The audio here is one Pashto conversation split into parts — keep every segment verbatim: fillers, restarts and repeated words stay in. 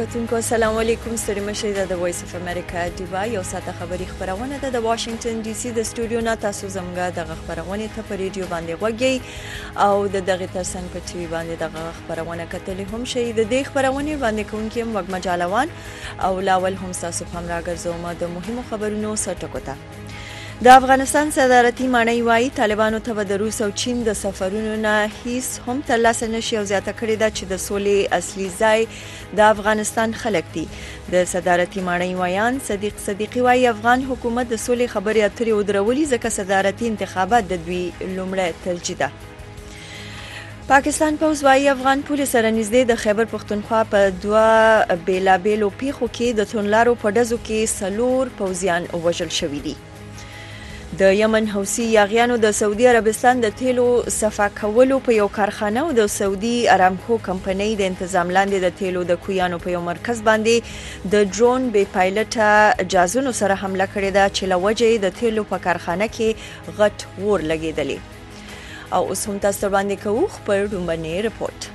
کتونکو السلام علیکم. ستړي مشئ د وایس اف امریکا دیوا یو ساعته خبری خبرونه ده د واشنگټن ډي سي د سټوډیو نه. تاسو زموږ د خبرونه ته په ریډیو باندې وګورئ او د دغه ترڅنګ په ټي وي باندې د خبرونه کتلې هم شي. د دې خبرونه باندې کوونکې وګ مجالوان او لاول هم تاسو هم راګرځوم د مهمو خبرونو سرټکوته. د افغانستان صدارتي معنی وايي طالبانو ته د روس او چین د سفرونو نه هیڅ هم ترلاسه نشي او زیاته کړې ده چې د سولې اصلي ځای د افغانستان خلک دي. د صدارتي معنی وایان صدیق صدیقي وايي افغان حکومت د سولې خبرې اترې ودرولي ځکه صدارتي انتخابات د دوی لومړی ترجیح ده. پاکستان پوز وايي افغان پولیس سره نږدې د خیبر پختونخوا په دوه بیلابیلو پیښو کې د تونلارو په ډزو کې څلور پوځیان وژل شوي دي. د یمن حوثي یاغیانو د سعودي عربستان د تیلو صفا کولو په یو کارخانه او د سعودي ارامکو کمپنۍ د تنظیم لاندې د تیلو د کویانو په یو مرکز باندې د ډرون بې پایلټه جازونو سره حمله کړې ده چې لوجې د تیلو په کارخانه کې غټ ور لګېدلې. او اوس هم تاسو باندې کوو خبر دومبني رپورت.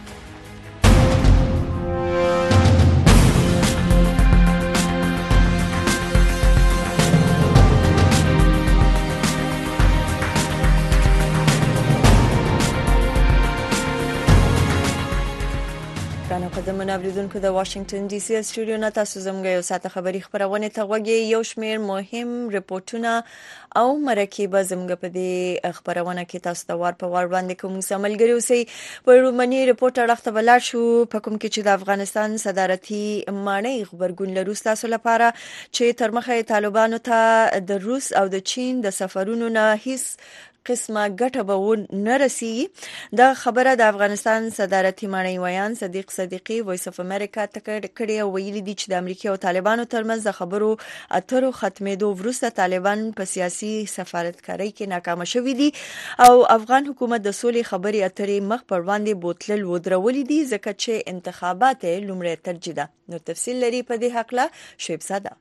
قدمونه اوریدونکو د واشنگټن ډي سي سټوډیو نه تاسو زموږ یو ساعته خبری خبرونه ته وګورئ. یو شمیر مهم رپورټونه او مرکه زموږ په دې خبرونه کې تاسو ته وار په وار باندې کوم سملګری اوسئ. په رومني رپورټ اړخته بلار شو په کوم کې چې د افغانستان صدارتي معنی خبرګون لروس تاسو لپاره چې تر مخه طالبانو ته د روس او د چین د سفرونو نه هیڅ قسمه ګټه به نه رسیږي. دا خبره د افغانستان صدارتي معنی وایان صدیق صدیقي وایس اف امریکا ته کړې او ویلي دي چې د امریکا او طالبانو ترمنځ د خبرو اترو ختمېدو وروسته طالبان په سیاسي سفارتکارۍ کې ناکام شوي دي او افغان حکومت د سولې خبرې اترې مخ پر وړاندې بوتلل ودرولې دي ځکه چې انتخابات لومړی ترجیح ده. نو تفصیل لري په دې حق له شعیب ساده.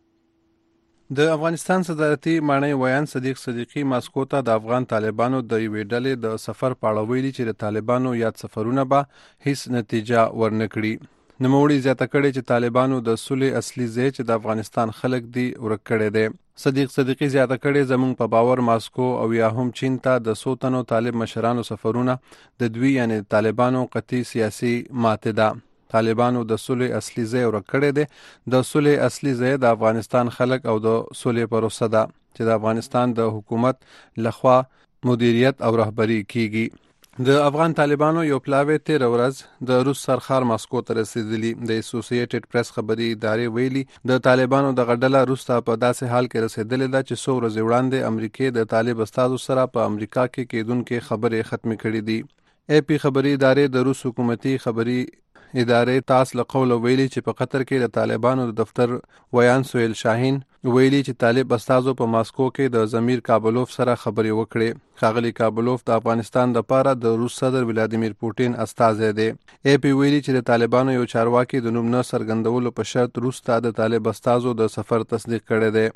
د افغانستان صدارتي معنی وایان صدیق صدیقي ماسکو ته د افغان طالبانو د یوې ډلې د سفر په اړه ویلي چې د طالبانو یاد سفرونه به هیڅ نتیجه ورنکړي. نوموړي زیاته کړې چې طالبانو د سولې اصلي ځای چې د افغانستان خلک دي ورک کړی دی. صدیق صدیقي زیاته کړې زموږ په باور ماسکو او یا هم چین ته د څو تنو طالب مشرانو سفرونه د دوی یعنی طالبانو قطعي سیاسي ماته ده. طالبانو د سولې اصلي ځای ورک کړی دی. د سولې اصلي ځای د افغانستان خلک او د سولې پروسه ده چې د افغانستان د حکومت لخوا مدیریت او رهبری کیږي. د افغان طالبانو یو پلاوی تیر ورځ د روس سرخار ماسکو ته رسیدلی. د اسوسییټډ پریس خبري ادارې ویلي د طالبانو د غډله روس ته په داسې حال کې رسیدلې ده چې څو ورځې وړاندې امریکای د طالب استادو سره په امریکا کې کېدونکې خبرې ختم کړې دي. ای پی خبري ادارې د روس حکومتي خبري ادارې تاس له قوله ویلي چې په قطر کې د طالبانو د دفتر ویان سویل شاهین ویلي چې طالب استادو په ماسکو کې د ضمیر کابلوف سره خبرې وکړې. ښاغلي کابلوف د افغانستان لپاره د روس صدر ولادیمیر پوټین استازی دی. ای پی ویلي چې د طالبانو یو چارواکي د نوم نه څرګندولو په شرط روس ته د طالب استازو د سفر تصدیق کړی دی.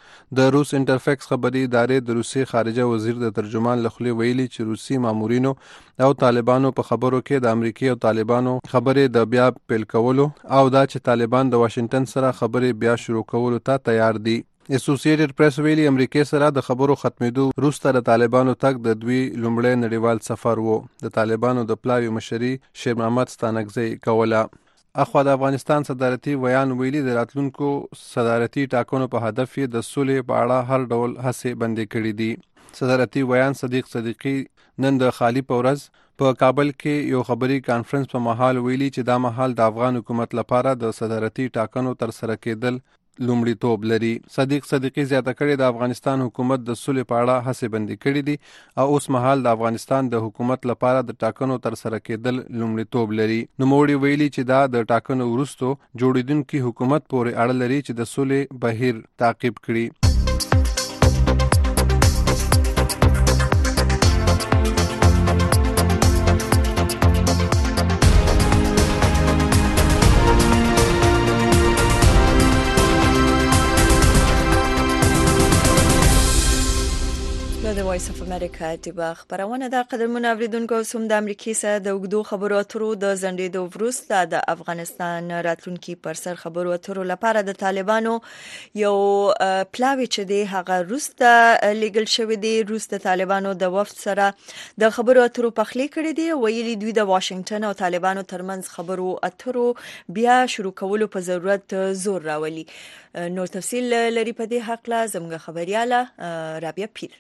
د روس انټرفیکس خبري ادارې د روسي خارجه وزیر د ترجمان لخوا ویلي چې روسي مامورینو او طالبانو په خبرو کې د امریکای او طالبانو خبرې د بیا پیل کولو او دا چې طالبان د واشنگټن سره خبرې بیا شروع کولو ته تیار دي. اسوسییټډ پریس ویلي امریکای سره د خبرو ختمېدو وروسته د طالبانو تک د دوی لومړی نړیوال سفر وو. د طالبانو د پلاوی مشري شیر محمد ستانکزی کوله. اخوا د افغانستان صدارتي ویان ویلي د راتلونکو صدارتي ټاکنو په هدف یې د سولې په اړه هر ډول هڅې بندې کړې دي. صدارتي ویان صدیق صدیقي نن د خالی په ورځ په کابل کې یو خبري کانفرنس په مهال ویلي چې دا مهال د افغان حکومت لپاره د صدارتي ټاکنو تر سره کېدل لومړیتوب لري. صدیق صدیقي زیاته کړې د افغانستان حکومت د سولې په اړه هڅې بندې کړې دي او اوس مهال د افغانستان د حکومت لپاره د ټاکنو تر سره کېدل لومړیتوب لري. نوموړي ویلي چې دا د ټاکنو وروسته جوړیدونکي حکومت پورې اړه لري چې د سولې بهیر تعقیب کړي. د وایس اف امریکا ټیبا خبرونه د قدرمن اوریدونکو سوم د امریکای سره د وګړو خبرو اترو د زندېدو وروسته د افغانستان راتلونکي پر سر خبرو اترو لپاره د طالبانو یو پلاوی چې دی هغه روسته لیګل شوی دی. روسته طالبانو د وفد سره د خبرو اترو پخلی کړی دی. ویلي دوی د واشنگټن او طالبانو ترمنځ خبرو اترو بیا شروع کولو په ضرورت زور راولي. نور تفصیل لري په دې حق لا زموږ خبرياله رابعه پیر.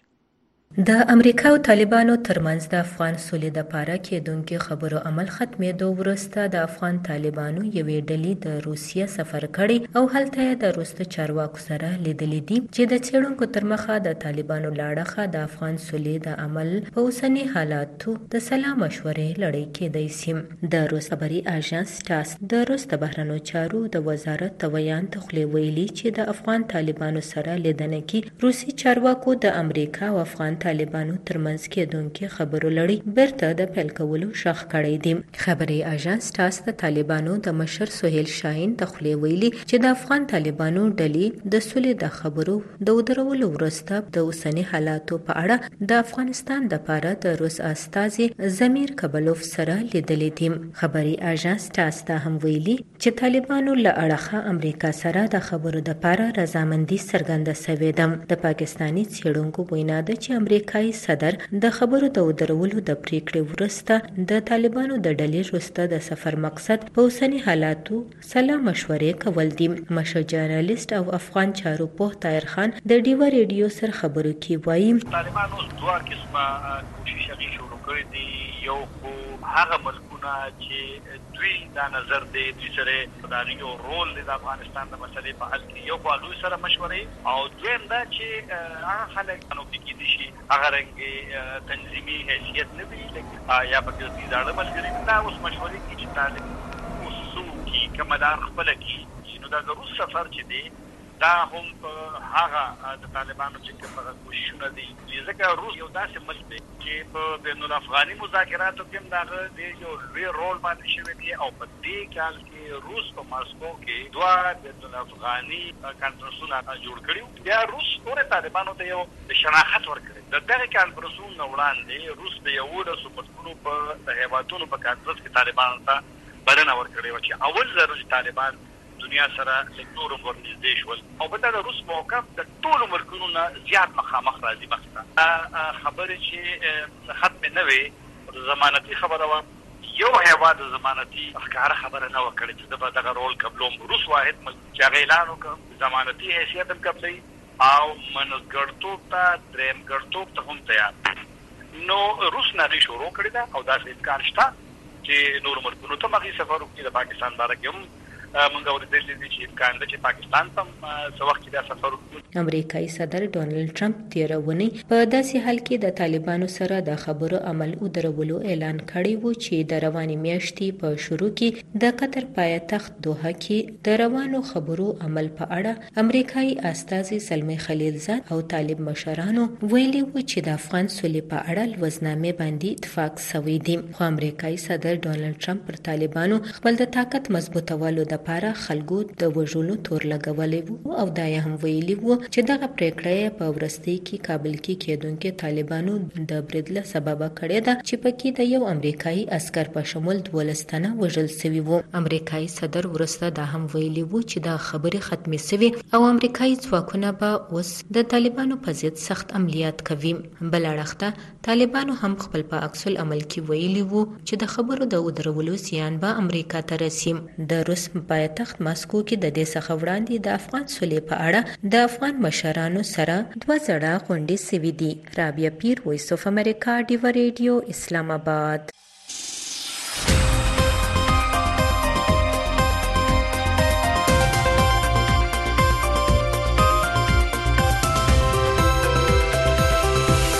د امریکا او طالبانو ترمنځ د افغان سولې د پاره کېدونکو خبرو عمل ختمېدو وروسته د افغان طالبانو یوې ډلې د روسیې سفر کړی او هلته د روسته چارواکو سره لیدلې دي چې د څېړونکو تر مخه د طالبانو لاړخه د افغان سولې د عمل په اوسنی حالاتو د سلام مشورې لړۍ کېدای شي. د روس خبري اژانس تاس د روس د بهرنیو چارو د وزارت تویان تخلي ویلي چې د افغان طالبانو سره لیدنه کې روسي چارواکو د امریکا او افغان طالبانو ترمنځ کېدونکو خبرو لړۍ برته د پیل کولو شخ کړی دی. خبري اژانس تاس د طالبانو د مشر سهیل شاهین تخلي ویلي چې د افغان طالبانو ډلې د سولې د خبرو د ودرولو وروسته د اوسنی حالاتو په اړه د افغانستان د لپاره د روس استازي زمیر کبلوف سره لیدلې دي. خبري اژانس تاس ته هم ویلي چې طالبانو له اړخه امریکا سره د خبرو د لپاره رضامندي څرګنده شوې ده. د پاکستاني څېړونکو وینا ده چې امریکایي صدر د خبرو د ودرولو د پریکړې وروسته د طالبانو د ډلې وروسته د سفر مقصد په اوسنی حالاتو سلام مشورې کول دي. مشر جرنالیست او افغان چارو پوه طاهر خان د ډیوا ریډیو سره خبرو کې وایي طالبانو دوه قسمه کوشش شروع کړی دي. یو خو هغه ملکونه چې دوی دا نظر دی چې سره د یو رول د افغانستان د مسلې په حل کې یو خو سره مشورې او دویم دا چې هغه خلک نو کې دي شي هغه رنګ تنظیمي حیثیت نه وي لکه یا په دې ځاړه ملګری دا اوس مشورې کې چې طالب اوسو کې کمدار خپل کې چې نو دا د روس سفر چې دی دا هم هغه د طالبانو چې کومه کوششونه دي ځکه روس یو داسې ملک دی چې په بین الافغاني مذاکراتو کې دغه د یو لوی رول باندې شوی دی او په دې کال کې روس په ماسکو کې دوه بین الافغاني کانفرنسونه جوړ کړي. بیا روس ټول طالبانو ته یو شناخت ورکړي. د دغه کانفرنسونو نه وړاندې روس د یو ولسو ملکونو په هیوادونو په کانفرنس کې طالبانو ته بلنه ورکړې و چې اول ځل طالبان دنیا سره لکټور ورنږدې شول او په دا روس موقف د ټولو ملکونو نه زیات مخامخ راځي. مخته خبرې چې ختم نه وي ضمانتي خبره و یو هیواد ضمانتي ښکاره خبره نه وکړي چې د دغه رول قبلوم روس واحد ملک چې اعلان وکړ ضمانتي حیثیت هم قبلي او منځګړتوب ته دریم ګړتوب ته هم تیار نو روس نه شروع کړی دا او دا امکان شته چې نور ملکونو ته مخې سفر وکړي. د پاکستان باره کې هم موږ اورېدلې دي چې امکان ده چې پاکستان ته څه وخت کې دا سفر وکړي. امریکایي صدر ډونالد ټرمپ تېره اونۍ په داسې حال کې د طالبانو سره د خبرو عمل ودرولو اعلان کړی و چې د روانې میاشتې په شروع کې د قطر پایتخت دوحه کې د روانو خبرو عمل په اړه امریکایي استازي سلمي خلیلزاد او طالب مشرانو ویلي و چې د افغان سولې په اړه لوزنامې باندې اتفاق شوی دی. خو امریکایي صدر ډونالد ټرمپ پر طالبانو خپل د طاقت مضبوطولو د لپاره خلکو د وژلو تور لګولې وو او دا هم ویلي وو چې دغه پریکړه په ورستۍ کې کابل کې کېدونکو طالبانو د بریدله سبب کړې ده چې پکې د یو امریکایي عسكر په شمول دولستانه وژل شوی وو. امریکایي صدر ورسته دا هم ویلي وو چې دا خبره ختمه شوی او امریکایي ځواکونه به اوس د طالبانو په ضد سخت عملیات کوي. بل اړخته طالبانو هم خپل په عکس العمل کې ویلي وو چې د خبرو د ودرولو سیان به امریکا ته رسیم. د روس پایتخت ماسکو کې د دې څخه وړاندې د افغان سولې په اړه د افغان مشرانو سره دوه ځړه غونډې شوې دي. رابعه پیر، وایس اف امریکا، ډیوا ریډیو، اسلام آباد.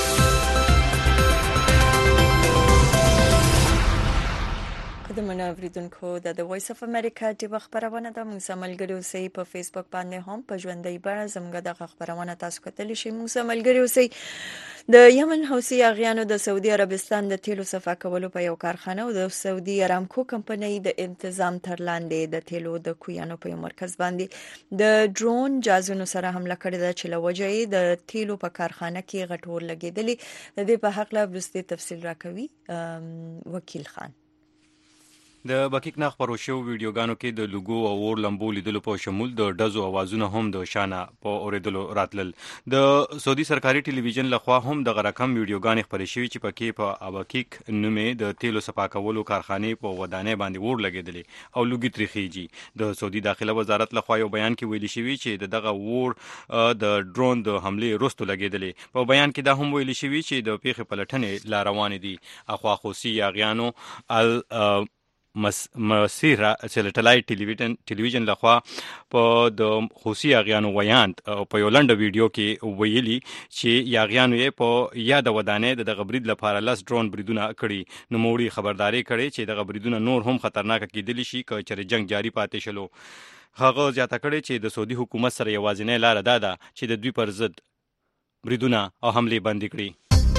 د مناورید اوریدونکو د وایس اف امریکا د خبرونه د موږ سملګری اوسئ په فیسبوک باندې هم په ژوندۍ بڼه زموږ د خبرونه تاسو کتلی شئ. موږ سملګری اوسئ. د یمن حوثي اغیانو د سعودي عربستان د تیلو صفا کولو په یو کارخانه او د سعودي ارامکو کمپنۍ د انتظام تر لاندې د تیلو د کویانو په مرکز باندې د ډرون جازونو سره حمله کړې ده چې لوجې د تیلو په کارخانه کې غټور لګیدلی. د دې په حق لا ورسته تفصیل راکوي وکیل خان. د بکیک نه خبرو شو ویډیوګانو کې د لوګو او اور لمبو لیدلو په شمول د ډزو اوازونه هم د شانه په اوریدلو راتلل. د سعودي سرکاري ټلویزیون لخوا هم د غرقم ویډیوګانې خبرې شوې چې پکې په ابکیک نومې د تیلو صفا کولو کارخانه په ودانۍ باندې اور لګیدلی او لوګي تریخیږي. د سعودي داخله وزارت لخوا یو بیان کې ویلي شوی چې دغه اور د ډرون د حمله وروسته لګیدلی. په بیان کې دا هم ویلي شوی چې د پیښې پلټنې لا روان دي. اخوا خوسی یاغیانو ال مسیره سټلایټ ټلویزیون ټلویزیون لخوا په د خوسی یاغیانو ویاند په یو لنډ ویډیو کې ویلي چې یاغیانو یې په یاد ودانې د غبرید لپاره لاس ډرون بریدونه کړي. نو موړي خبرداري کړي چې د غبریدونه نور هم خطرناک کېدلی شي که چېرې جنگ جاری پاتې شلو. هغه زیاته کړي چې د سعودي حکومت سره یوازینۍ لاره دا ده چې د دوی پر ضد بریدونه او حملې بند کړي.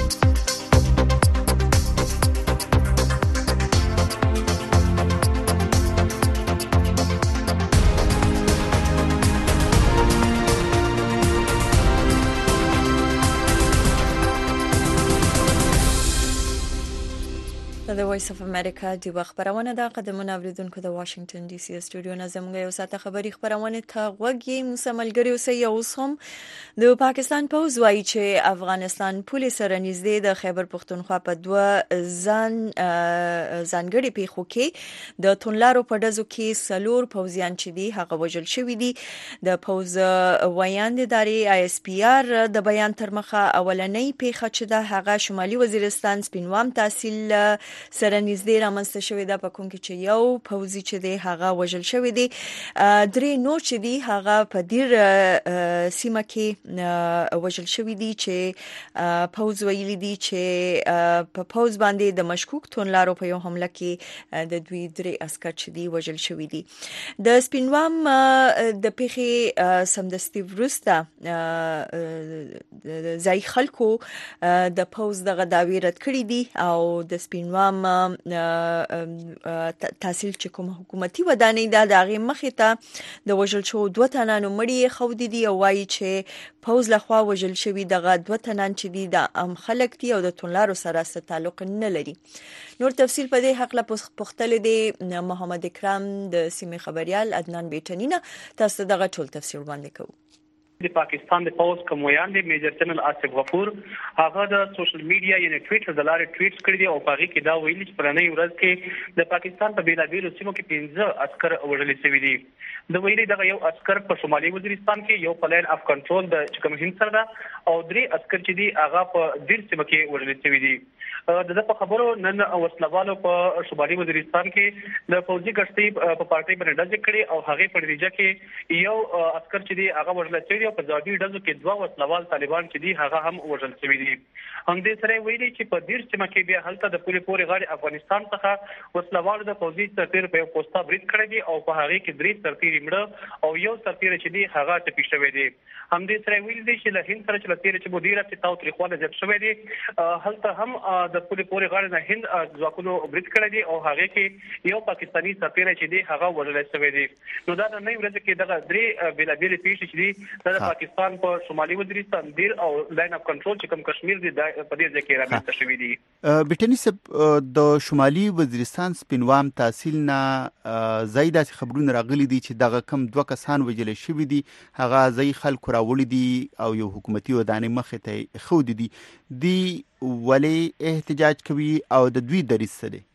د وایس اف امریکا د خبرونه د قدمونه اوریدونکو د واشنگټن ډي سي سټوډیو نه زموږ یو ساعت خبري خبرونه ته غوږی مسملګری اوسئ. اوس هم د پاکستان پوز وایي چې افغانستان پولیس سره نږدې د خیبر پختونخوا په دوه ځان ځانګړي پیښو کې د تونلارو په ډزو کې سلور پوزیان چې دي هغه وژل شوی دي. د پوز ویاند ادارې آی اس پی آر د بیان تر مخه اولنۍ پیښه چې ده هغه شمالي وزیرستان سپینوام تحصیل سره نږدې رامنځته شوې ده په کوم کې چې یو پوځي چې دی هغه وژل شوی دی. درې نور چې دی هغه په ډیر سیمه کې وژل شوی دی چې پوځ ویلي دی چې په پوځ باندې د مشکوک تونلارو په یو حمله کې د دوی درې عسكر چې دی وژل شوی دی. د سپینوام د پیښې سمدستي وروسته ځای خلکو د پوځ دغه داوی رد کړی دي او د سپینوام تحصیل چې کوم حکومتي ودانۍ ده د هغې مخې ته د وژل شوو دوه تنانو مړي ښودي دي او وایي چې پوځ لخوا وژل شوي دغه دوه تنان چې دي د عام خلک دي او د تونلارو سره څه تعلق نه لري. نور تفصیل په دې حق له پوښتلې دي محمد اکرام د سیمې خبريال عدنان بیټنینا. تاسو دغه ټول تفسیر وړاندې کوو. د پاکستان د پوز کومویان دی میجر جنرال آصف غفور هغه د سوشل میډیا یعنی ټویټر د لارې ټویټ کړی دی او په هغه کې دا ویلي چې پرانه ورځ کې د پاکستان په بیلابیلو سیمو کې پنځه عسكر وژل شوي دي. د ویلي دغه یو عسكر په شمالي وزیرستان کې یو په لاین اف کنټرول د چکم هند سره او درې عسكر چې دي هغه په ډیر سیمه کې وژل شوي دي. د په خبرو نن وسلوالو په شمالي وزیرستان کې د فوجي ګشتي په پارټي باندې ډز کړي او هغه په نتیجه کې یو عسكر چې دی هغه وژل شوی دی او په ځاګي ډزو کې دوه وسلوال طالبان چې دي هغه هم وژل شوی دي. هم دې سره ویلي چې په ډیر سیمه کې بیا هلته د پوری پوری غاړي افغانستان څخه وسلوالو د فوجي سرتیر په پوسټا برید کړی دی او په هغه کې درې سرتیر مړه او یو سرتیر چې دی هغه ټپي شوی دی. هم دې سره ویلي دی چې له هند سره چې لتیر چې مدیره چې تاو تاریخونه ځب شوی دی هلته هم د پوری پوری غاړي نه هند ځواکونو برید کړی دی او هغه کې یو پاکستانی سرتیر چې دی هغه وژل شوی دی. نو دا د نوې ورځ کې دغه درې بیلابیل پیښې چې دی د پاکستان په شمالي وزیرستان دیر او لاین اف کنټرول چې کوم کشمیر دی په دې ځای کې راځي شوی دی. بیٹنی صاحب د شمالي وزیرستان سپینوام تحصیل نه زیاده خبرونه راغلي دي چې دغه کم دوه کسان وژل شوی دي هغه ځای خلکو راوړي دي او یو حکومتي ودانۍ مخې ته خودي دي دی ولی احتجاج کوي او د دوی دریځ څه دی؟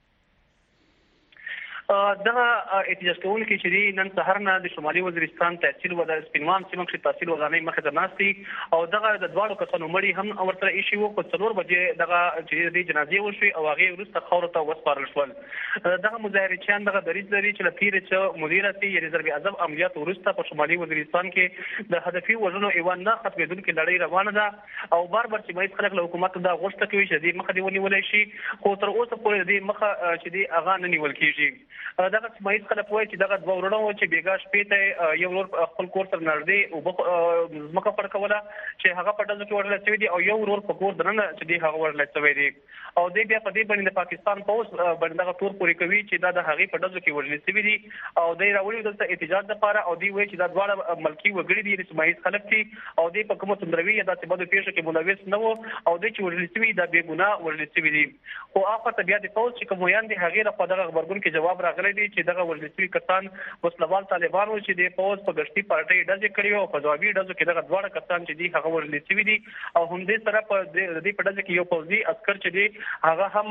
دا احتجاج کوونکي چې دی نن سهار نه د شمالي وزیرستان تحصیل و د سپینوام سیمه کې تحصیل ودانۍ مخې ته ناست دي او دغه د دواړو کسانو مړي هم ورته ایشي وو په څلور بجې دغه چې د جنازې وشوي او هغه وروسته خاورو ته وسپارل شول. دغه مظاهرچیان دغه دریځ لري چې له تیرې چې مدیره سي یعنې ضرب اعظم عملیات وروسته په شمالي وزیرستان کې د هدفي وژنو ایوان نه ختمېدونکې لړۍ روانه ده او بار بار چې باید خلک له حکومت دا غوښتنه کوي چې دې مخه دې ونیولی شي خو تر اوسه پورې دې مخه چې دې هغه نه نیول کېږي. دغه سیمایز خلک وایي چې دغه دوه ورونه و چې بیګا شپې ته یو ورور خپل کور سره نږدې او ځمکه فرقوله چې هغه په ډزو کې ورلې شوی دی او یو ورور په کور دننه چې دی هغه ورلې شوی دی او دی بیا په دې باندې د پاکستان پوز باندې دغه تور پورې کوي چې دا د هغې په ډزو کې ورلې شوی دی او دی راوړي دلته احتجاج لپاره او دی وایي چې دا دواړه ملکي وګړي دي سیمایز خلک دي او دی په کومه تندروي یا داسې بدو پیښو کې ملوث نه و او دی چې ورلې شوي دا بې ګناه ورلې شوي دي خو آخر بیا د پوز چې کوم ویان دي هغې لخوا دغه خبرګون کې جواب راغلی دی چې دغه ورلې شوي کسان وسلوال طالبان و چې د پوز په ګشتي پارټۍ ډزې کړي او په ځوابي ډزو کې دغه دواړه کسان چې دي هغه ورلې شوي دي او همدې سره په دې په ډزه کې یو پوځي عسکر چې دی هغه هم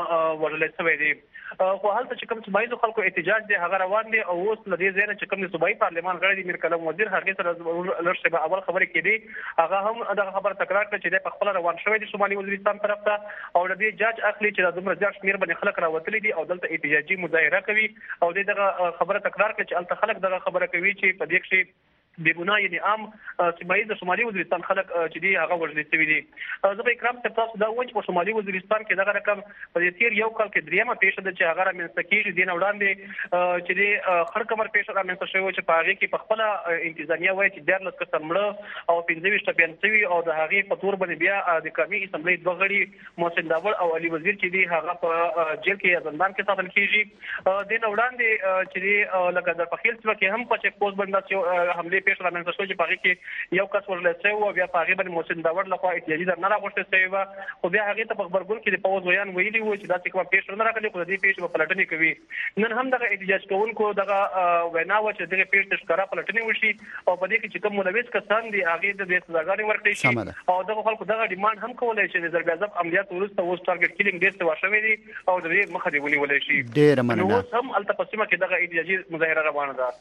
ورلې شوی دی خو هلته چې کوم سیمایزو خلکو احتجاج دی هغه روان دی او اوس له دې ځای نه چې کوم د صوبایي پارلمان غړی دی میر کلام وزیر هغې سره لږ شیبه اول خبرې کېدې هغه هم دغه خبره تکرار کړه چې دی په خپله روان شوی دی شمالي وزیرستان طرف ته او له دې جاج اخلي چې دا دومره زیات شمېر باندې خلک راوتلي دي او دلته احتجاجي مظاهره کوي او دی دغه خبره تکرار کړه چې هلته خلک دغه خبره کوي چې په دې کې بې ګناه یعنې عام سیمایي د شمالي وزیرستان خلک چې دي هغه وژل شوي دي. زه به اکرام صاحب تاسو دا ووایم چې په شمالي وزیرستان کې دغه رقم په دې تېر یو کال کې درېیمه پیښه ده چې هغه رامنځته کېږي. دې نه وړاندې چې د خړ کمر پیښه رامنځته شوې وه چې په هغې کې په خپله انتظامیه وایي چې دیارلس کسه مړه او پنځه ویشت ټپیان شوي او د هغې په تور باندې بیا د قومي اسمبلۍ دوه غړي محسن داوړ او علي وزیر چې دي هغه په جیل کې یا زندان کې ساتل کېږي. دې نه وړاندې چې د لکه د پخیل سیمه کې هم په چیک پوسټ باندې حملې پیښه رامنځته شوه چې په هغې کې یو کس ورلې شوی و او بیا په هغې باندې محسن داوړ لخوا احتیاجي درنه راغوښتل شوې وه خو بیا هغې ته په غبرګون کې د پوځ ویان ویلي وو چې داسې کومه پیښه نه راغلې خو د دې پیښې به پلټنې کوي. نن هم دغه احتجاج کوونکو دغه وینا وه چې دغې پیښې ته ښکاره پلټنې وشي او په دې کې چې کوم ملوث کسان دي هغې ته د سزاګانې ورکړی شي او دغه خلکو دغه ډیمانډ هم کولی چې د ضرب عملیات وروسته اوس ټارګټ کیلینګ ډېر سوا شوی دی او د دې مخه دې ونیولی شي. ډېره مننه. نو اوس هم هلته په سیمه کې دغه احتجاجي مظاهره روانه ده.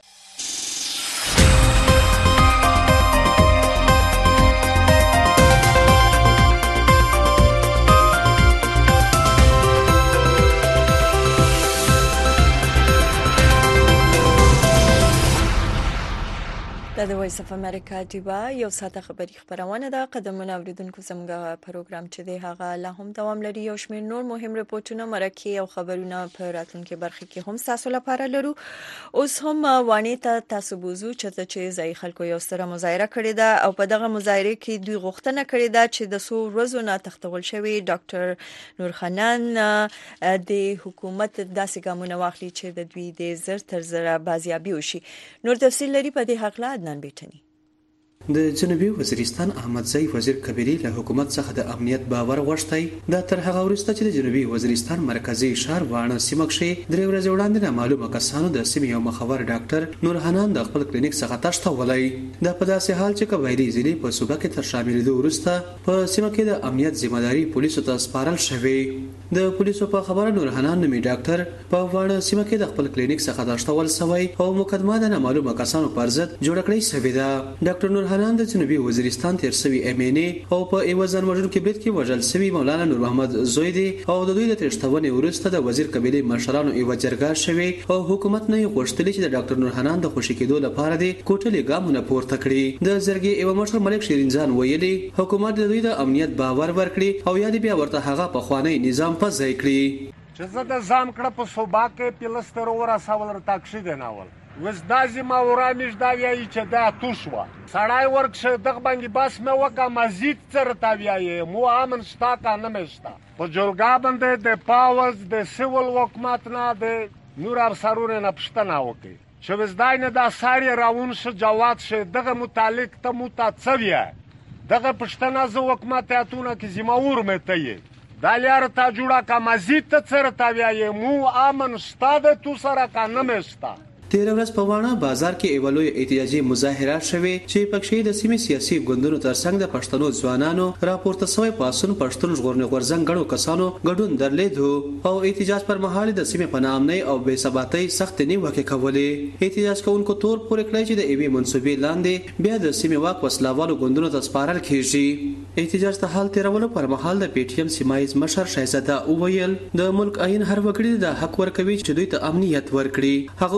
دا د وایس اف امریکا ډیوا یو ساعته خبري خبرونه ده. قدمونه اوریدونکو زموږ پروګرام چې دی هغه لا هم دوام لري. یو شمېر نور مهم رپورټونه مرکه او خبرونه په راتلونکي برخه کې هم تاسو لپاره لرو. اوس هم وانه ته تاسو بوزو چې ځای خلکو یو سره مظاهره کړې ده او په دغه مظاهره کې دوی غوښتنه کړې ده چې د څو ورځو نه تختول شوی ډاکټر نور خنان د حکومت داسې ګامونه واخلي چې د دوی د زر تر زر بازیابي وشي. نور تفصیل لري په دې حق لا د جنوبي وزیرستان احمدزی وزیر کبیری له حکومت څخه د امنیت باور غوښتي. دا تر هغه وروسته چې د جنوبي وزیرستان مرکزی ښار وانه سیمه کې درې ورځې وړاندې نامعلومه کسانو د سیمې یو مخور ډاکټر نور حنان د خپل کلینیک څخه تښته ولای. دا په داسې حال چې قبایلی ضلع په صوبه کې تر شاملېدو وروسته په سیمه کې د امنیت ذمہداري پولیسو ته سپارل شوې. د پولیسو په خبره نور حنان نومي ډاکټر په وانه سیمه کې د خپل کلینیک څخه تښته ول سوی او مقدمه د نامعلومه کسانو پر ضد جوړ کړې شوې ده. ډاکټر نور حنان د جنوبي وزیرستان تیر سوي امینه او په ایوازن وژونکو برید کې وژل سوي مولانا نور محمد زوی دی او د دوی د تشتونې وروسته د وزیر قبيله مشرانو ایو جرګه شوی او حکومت نه غوښتل چې د ډاکټر نور حنان د خوشی کېدو لپاره د کوټلې ګامونه پورته کړي. د زرګي ایو مشر ملک شیرینجان ویلي حکومت د دوی د امنیت باور ورکړي او یاد بیا ورته هغه په خوانی نظام په ځای کړی. چې زه د ځام کړه په صوبا کې پلستر ورسول تاکسي دی ناول وز دازي ما ورانش دا ویایي چې دا توشوه سړای ورک شه دغه باندې بس مې وکا مزید تر تا ویایي مو امن شتا کا نه مشتا په جولګا باندې د پاوز د سیول حکومت نه د نور افسرونه نه پښتنه وکي چې وز دای نه دا ساری راون شه جواد شه دغه متعلق ته متصویه دغه پښتنه زو حکومت اتونه کې زمور مې ته دا لار تا جوړه کا مزید تر تا ویایي مو امن شتا د تو سره کا نه مشتا. تیر ورځ په وانه بازار کې ایولوی احتجاجي مظاهره شوه چې پکښې د سیمې سیاسي ګوندونو ترڅنګ د پښتنو ځوانانو راپورته شوی پاسون پښتون ژغورنې غورځنګ غړو کسانو ګډون درلود او احتجاج پر مهال د سیمې په نامنۍ او بې ثباتۍ سخت نیوکې کولې. احتجاج کوونکو تور پورې کړی چې د ایوي منسوبې لاندې بیا د سیمې واک وسلوالو ګوندونو ته سپارل کیږي. احتجاج ته حال تیرولو پر مهال د پی ټی ایم سیمایز مشر شایزاده اوویل د ملک عین هر وګړي د حق ورکوي چې دوی ته امنیت ورکړي. هغه وویل دا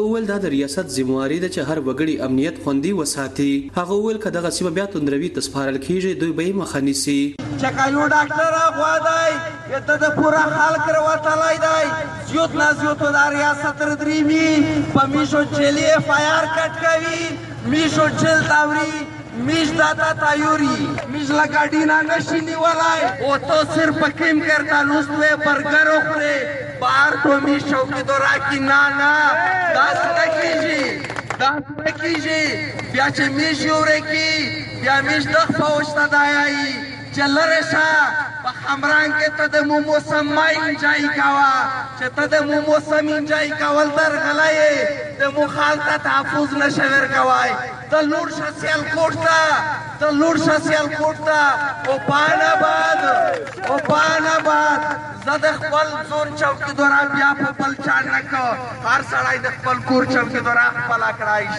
د ریاست ذمہواری ده چې هر وګړي امنیت خوندي وساتي. هغه وویل که دغه سیمه بیا توندروي ته سپارل کیږي دوی به یې مخه نیسي. چې که یو ډاکټر غواړی ته د پوره خلک راوتلی دی زیات نه زیاتو د ریاست ردریمي په میشو جیلي اف آی آر کټ کوي میشو جیل تاوري میش دادا تایوری میش لگاډینا نشي نیولای او تو صرف کیم کرتا لوستوے برگر اخره بار تو میش چوکی دورا کی نانا داس نکیجی داس نکیجی بیا چه میش یوره کی بیا میش دخ پوشتا دایایی چل رشا په خمران کې ته د موسم ما انجای کاوه چې ته د موسم انجای کول درغلی د مخالطه تحفظ نشه ورکوای ته لوړ شه سیالکوټ ته ته لوړ شه سیالکوټ ته او پاناباد او پاناباد زه د خپل زور چوکیدورا بیا په بل چا نه کو هر سړی د خپل کور چوکیدورا خپله کړای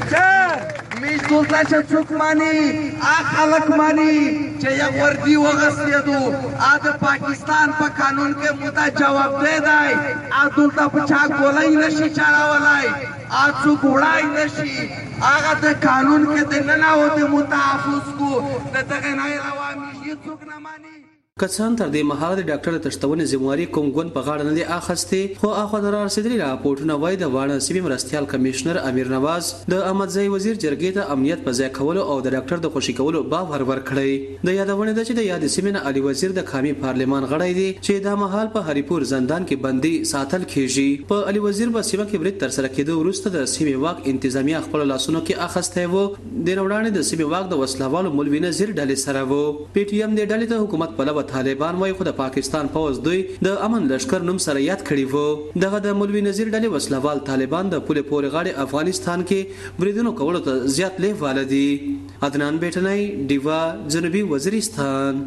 شي میش دلته چې څوک ماني آ خلک ماني چې یو وردي وغستېدو آ د پاکستان په قانون کې متا جواب دی دی آ دلته په چا ګولۍ نشي چلاولی آ څوک وړای نشي هغه د قانون کې د ننوتې متحفظ کو د دغه نه علاوه میش څوک نه ماني. کسان تر دې مهاله د ډاکټر د تشتونې ذمہواری کوم ګوند په غاړه نه دی اخیستې خو اخوا د رارسېدلي راپورټونه وایي د واڼه سیمې مرستیال کمیشنر امیر نواز د احمدزی وزیر جرګې ته امنیت په ځای کولو او د ډاکټر د خوشي کولو باور ورکړی. د یادونه ده چې د یاد سیمې نه علي وزیر د قومي پارلمان غړی دی چې د مهال په هریپور زندان کې بندي ساتل کیږي. په علي وزیر په سیمه کې برید تر سره کېدو وروسته د سیمې واک انتظامیه خپل لاسونو کې اخیستی و. د وړاندې د سیمې واک د وسلوالو مولوي نذیر ډلې سره و. پی ټی ایم د ډلې ته حکومت پلوه طالبان وایي خو د پاکستان پوز دوی د امن لشکر نوم سره یاد کړی وو. دغه د مولوي نذیر ډلې وسلوال طالبان د پولې پورې غاړې افغانستان کې بریدونو کولو ته زیات لیواله دي. عدنان بیٹنی ډیوا جنوبي وزیرستان.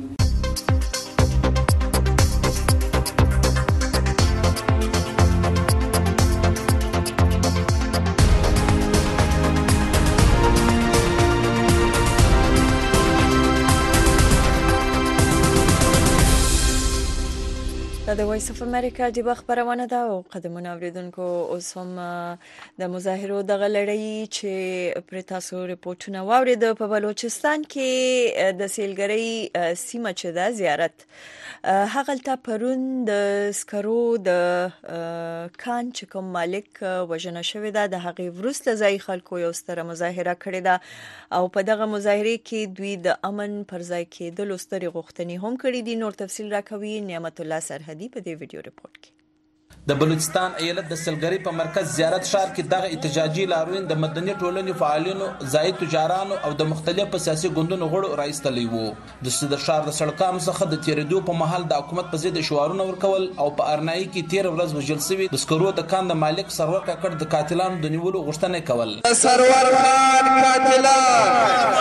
د وایس اف امریکا د خبرونه ده او قدمونه اوریدونکو اوس هم د مظاهرو د غلړی چې پر تاسو ریپورتونه واورید په بلوچستان کې د سیلګری سیمه چې د زیارت هغه ته پرون د سکرو د کان چې کوم مالک وژنه شوی ده د هغې وروسته ځای خلکو یو ستره مظاهره کړې ده او په دغه مظاهره کې دوی د امن پر ځای کېدلو سترې غوښتنې هم کړې دي. نور تفصیل راکوي نعمت الله سرحدي په دې ویډیو ریپورت کې. د بلوچستان ایالت د سلګری په مرکز زیارت ښار کې دغه احتجاجي لاروین د مدني ټولنې فعالینو ځای تجارانو او د مختلفو سیاسي ګوندونو غړو راایستلی وو. د شهر د سړکانو څخه د تیریدو په محل د حکومت په ضد شعارونه ورکول او په ارنایي کې تیر ورځ وژل شوي د سکرو د کان د مالک سرور کاکړ د قاتلانو د نیولو غوښتنه کول. سرور خان قاتلان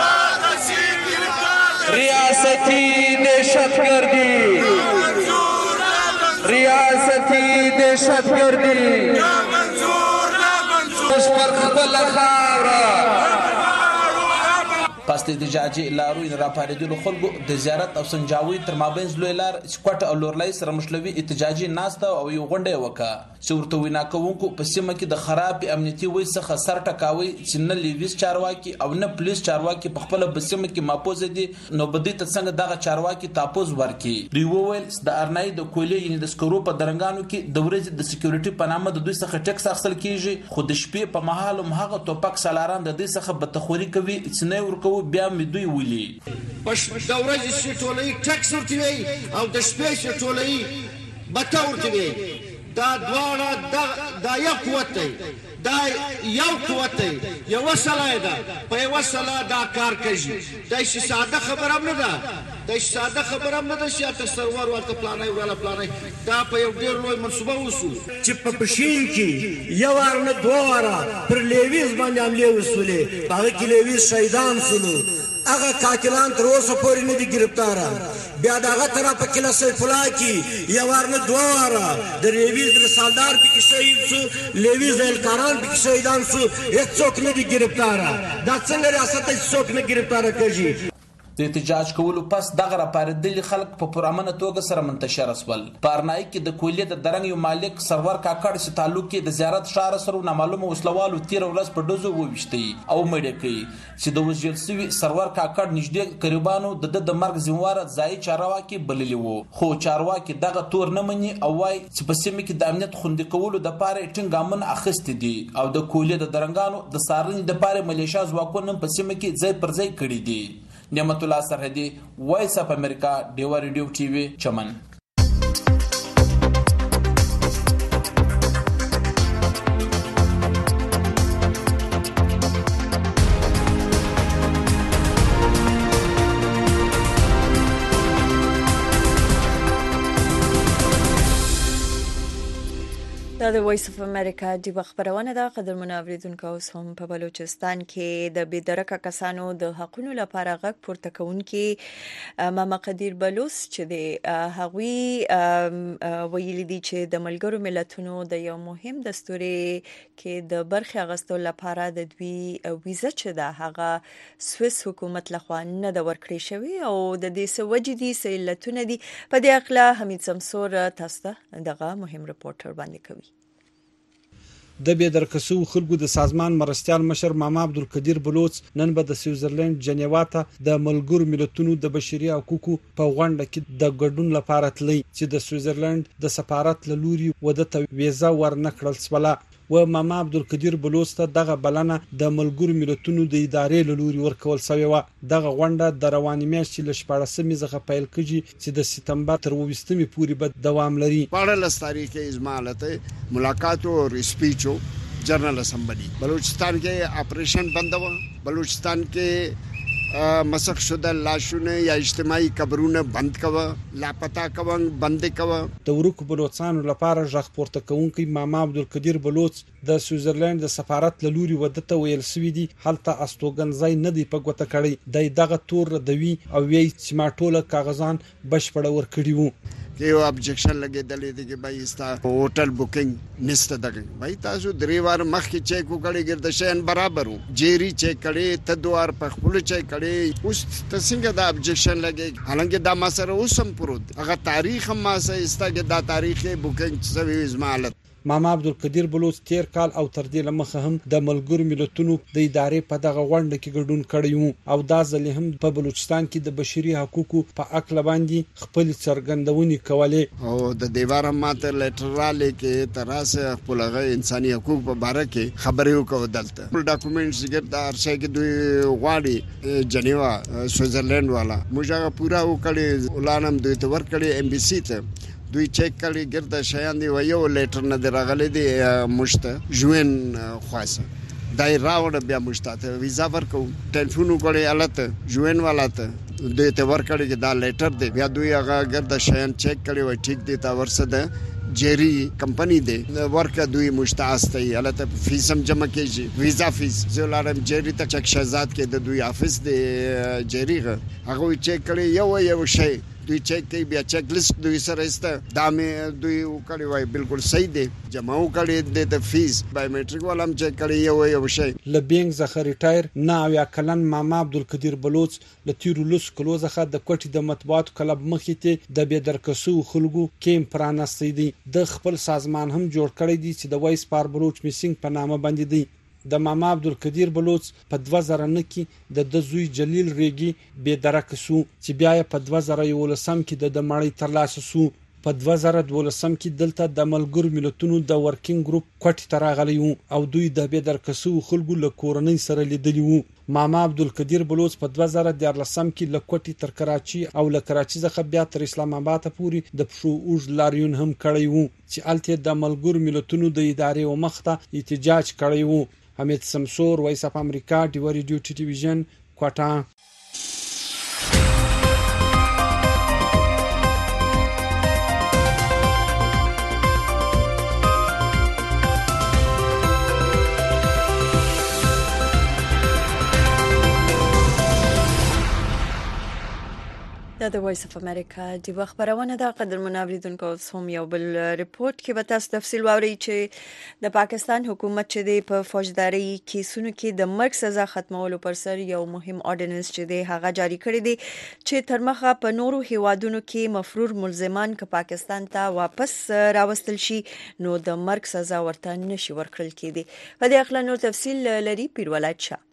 ریاستی دهشتگردی ریاستی دهشتگردی منظور پر خپل خاوره پس د احتجاجي لاروین راپاریدلو خلکو د زیارت او سنجاوي تر مابینځ لوی لار سکوټ او لورلای سره مشلوي احتجاجي ناسته او یو غونډه وکړه چې ورته وینا کوونکو په سیمه کې د خراب امنیتي وای څخه سر ټکاوي چې نه لیویس چارواکي او نه پولیس چارواکي په خپل بسمه کې ماپوز دي نو بدی ته څنګه دغه چارواکي تاپوز ورکي. دوی وویل د ارنای د کولې یعنی د سکرو په درنګانو کې د ورځې د سکیورټي په نامه د دوی څخه ټیکس اخیستل کیږي خو د شپې په محل مهغه توپک سالاران د دې څخه بتخوري کوي چې نه ورکو بیا مې دوی ویلي پښ د ورځې شټولې ټیکس ورتوي او د شپې شټولې بته ورتوي. دا دواړه دا یو قوت دی دا یو قوت دی یو سلای ده په یو سلا دا کار کوي. دا شي ساده خبره نه ده دا شي ساده خبره نه ده چې تاسو سرور ورته پلانای ولا پلانای دا په یو ډیر لوی منصوبه وسو چې په پښین کې یو ورنه دواره پر لیویز باندې عملي وسولې هغه کې لیویز شهیدان شول هغه قاتلان تر اوسه پورې نه دي گرفتار. بیا دغه طرف په کله سیف الله کې یو ورنه دواره د لیویز رسالدار پکې شهید شو لیویز الکاران پکې شهیدان شو هیڅوک نه دي گرفتار. دا څنګه ریاست هیڅوک نه گرفتار کوي. د احتجاج کولو پس دغه راپاردلي خلک په پرامنه توګه سره منتشر شول. په ارنای کې د کولې د درنګ یو مالک سرور کاکړ سي تعلق کې د زیارت شهر سره نامعلومه وسلوالو تیر ورځ په ډزو وويشتي او مړ کړي چې د وژل شوی سرور کاکړ نږدې قریبانو د د مرګ ذمہوار ځای چارواکي بللی وو، خو چارواکي دغه تور نه مني او وايي چې په سیمه کې د امنیت خوندي کولو د پاره ټینګامن اخیستي دي او د کولې د درنګانو د سارنې د پاره ملیشیا ځواکونه په سیمه کې ځای پر ځای کړي دي. نعمت الله سرحدي، وایس اف امریکا، ډیوا ریډیو ټي وي، چمن. دا د وایس اف امریکا د خبرونه ده. قدرمنو اوریدونکو، اوس هم په بلوچستان کې د بېدرکه کسانو د حقوقو لپاره غږ پورته کوونکي ماما قدیر بلوچ چې د هغوی ویلي دي چې د ملګرو ملتونو د یو مهم دستوري کې د برخې اغوستو لپاره د دوی ویزه چې ده هغه سویس حکومت لخوا نه د ورکړې شوی او د دې سوجې دي سیلتونه دي. په دې اړه حمید سمسور تاسو ته دغه مهم رپورټر باندې کوي. د بېدرکسو خلکو د سازمان مرستيال مشر ماما عبدالقدیر بلوچ نن به د سویزرلند جنیوا ته د ملګرو ملتونو د بشري حقوقو په غونډه کې د ګډون لپاره تللی چې د سویزرلند د سفارت له لوري ودته ویزه ورنکړل شوله. و ماما عبدالقدیر بلوچ ته دغه بلنه د ملګرو ملتونو د ادارې له لوري ورکول شوې و. دغه غونډه د رواني میاشتې له شپاړسمې څخه پیل کیږي چې د سپتمبر تر اوویشتمې پورې به دوام لري. پاړل تاریخ ازمالته ملاقات او ریسپیچو جنرل اسمبلی بلوچستان کې آپریشن بند و. بلوچستان کې مسخ شده لاشونه یا اجتماعي قبرونه بند کوا، لاپتا کوا، بند کوا. د ورکو بلوچستان لپاره ژغ پورته کوونکی ماما عبدالقدیر بلوچ د سویزرلند د سفارت له لوري ودته ویل سوي دي هلته استوګنځای نه دی په ګوته کړی. د دغه تور ردوي او وی چې ما ټوله کاغذان بشپړ ورکړي وو. کې یو ابجیکشن لګېدلې دي چې بای استا هوټل بوکینګ نشته دغه بای تاسو درې وار مخکې چیک وکړی ګرځ شین برابر وو، جيري چیک کړي ته دوار په خپل چیک کړي اوس څنګه دا ابجیکشن لګي. حالانکه دا مسره اوسم پروت هغه تاریخ هم ما سه استا کې دا تاریخ بوکینګ سوي ازمالت. ماما عبدالقدیر بلوچ تیر کال او تر دې لمخه هم د ملګرو ملتونو د ادارې په دغه غونډه کې ګډون کړی وو او دا ځل هم په بلوچستان کې د بشري حقوقو په اړه باندې خپل څرګندونې کولې او د دیوار ماته لیټراله کې تراسه خپل انساني حقوق په اړه کې خبرې وکړه. دلته خپل ډاکومېنټس ګرځي د ارشای کې دوی غواړي جنیوا سویزرلند والا موږ پورا وکړي ولانم دوی ته ورکړي ام بي سي ته دوی چیک کړي ګرځا شیان دی و یو لیټر نه درغلي دی مشته ژوند خاصه دای راوړ بیا مشته ویزا ورکو ټلیفون وکړي الته ژوند والا ته دوی ته ورکړي دا لیټر دی بیا دوی هغه ګرځا شیان چیک کړي و ټیک دی تا ورسده جيري کمپنی دی ورکه دوی مشتاسته الته فیس هم جمع کیږي ویزا فیس زولارم جيري ته چک شهزاد کې د دوی افیس دی جيري هغه چیک کړي یو یو شی دوی چیک کوي بیا چیک لیست دوی سره است دا مې دوی وکړي وای بالکل صحیح دی جمع وکړي د فیس بایومټریک ولهم چیک کړي یو یو شی. لبینګ زخه ریټایر نه یا کلن ماما عبدالقدیر بلوچ د تیرو لس کلو زخه د کوټي د مطبوعات کلب مخې ته د بېدرکسو خلکو کیم پرانستی دي. د خپل سازمان هم جوړ کړی دی چې د وایس پار بلوچ میسینګ په نامه باندې دی. د ماما عبدالقدیر بلوچ په دوه زره نه کې د د زوی جلیل ریګي بېدرکسو چې بیا په دوه زره یولسم کې د مړی ترلاسه سو. په دوه زره دولسم کې دلته د ملګرو ملتونو د ورکینګ ګروپ کوټ تراغلی وو او دوی د بېدرکسو خلکو له کورنۍ سره لیدلی وو. ماما عبدالقدیر بلوچ په دوه زره دیارلسم کې له کوټي تر کراچي او له کراچي څخه بیا تر اسلام آباد پورې د پښو اوږد لاریون هم کړی وو چې الته د ملګرو ملتونو د ادارې او مخته احتجاج کړی وو. حمید سمسور، وایس اف امریکا، ډیوا ریډیو ټلویزیون، کوټا. د وایس اف امریکا د خبرونه د قدر منوریدونکو هم یو بل ریپورت کې به تاسو تفصیل واورئ چې د پاکستان حکومت چې په فوجداري کیسونو کې د مرګ سزا ختمولو پر سر یو مهم اورډیننس چې دی هغه جاری کړی دی چې تر مخه په نورو هیوادونو کې مفرور ملزمان ک پاکستان ته واپس راوستل شي نو د مرګ سزا ورته نشي ورکړل کېدی. په دې اړه نور تفصیل لري پیرولایت شاه.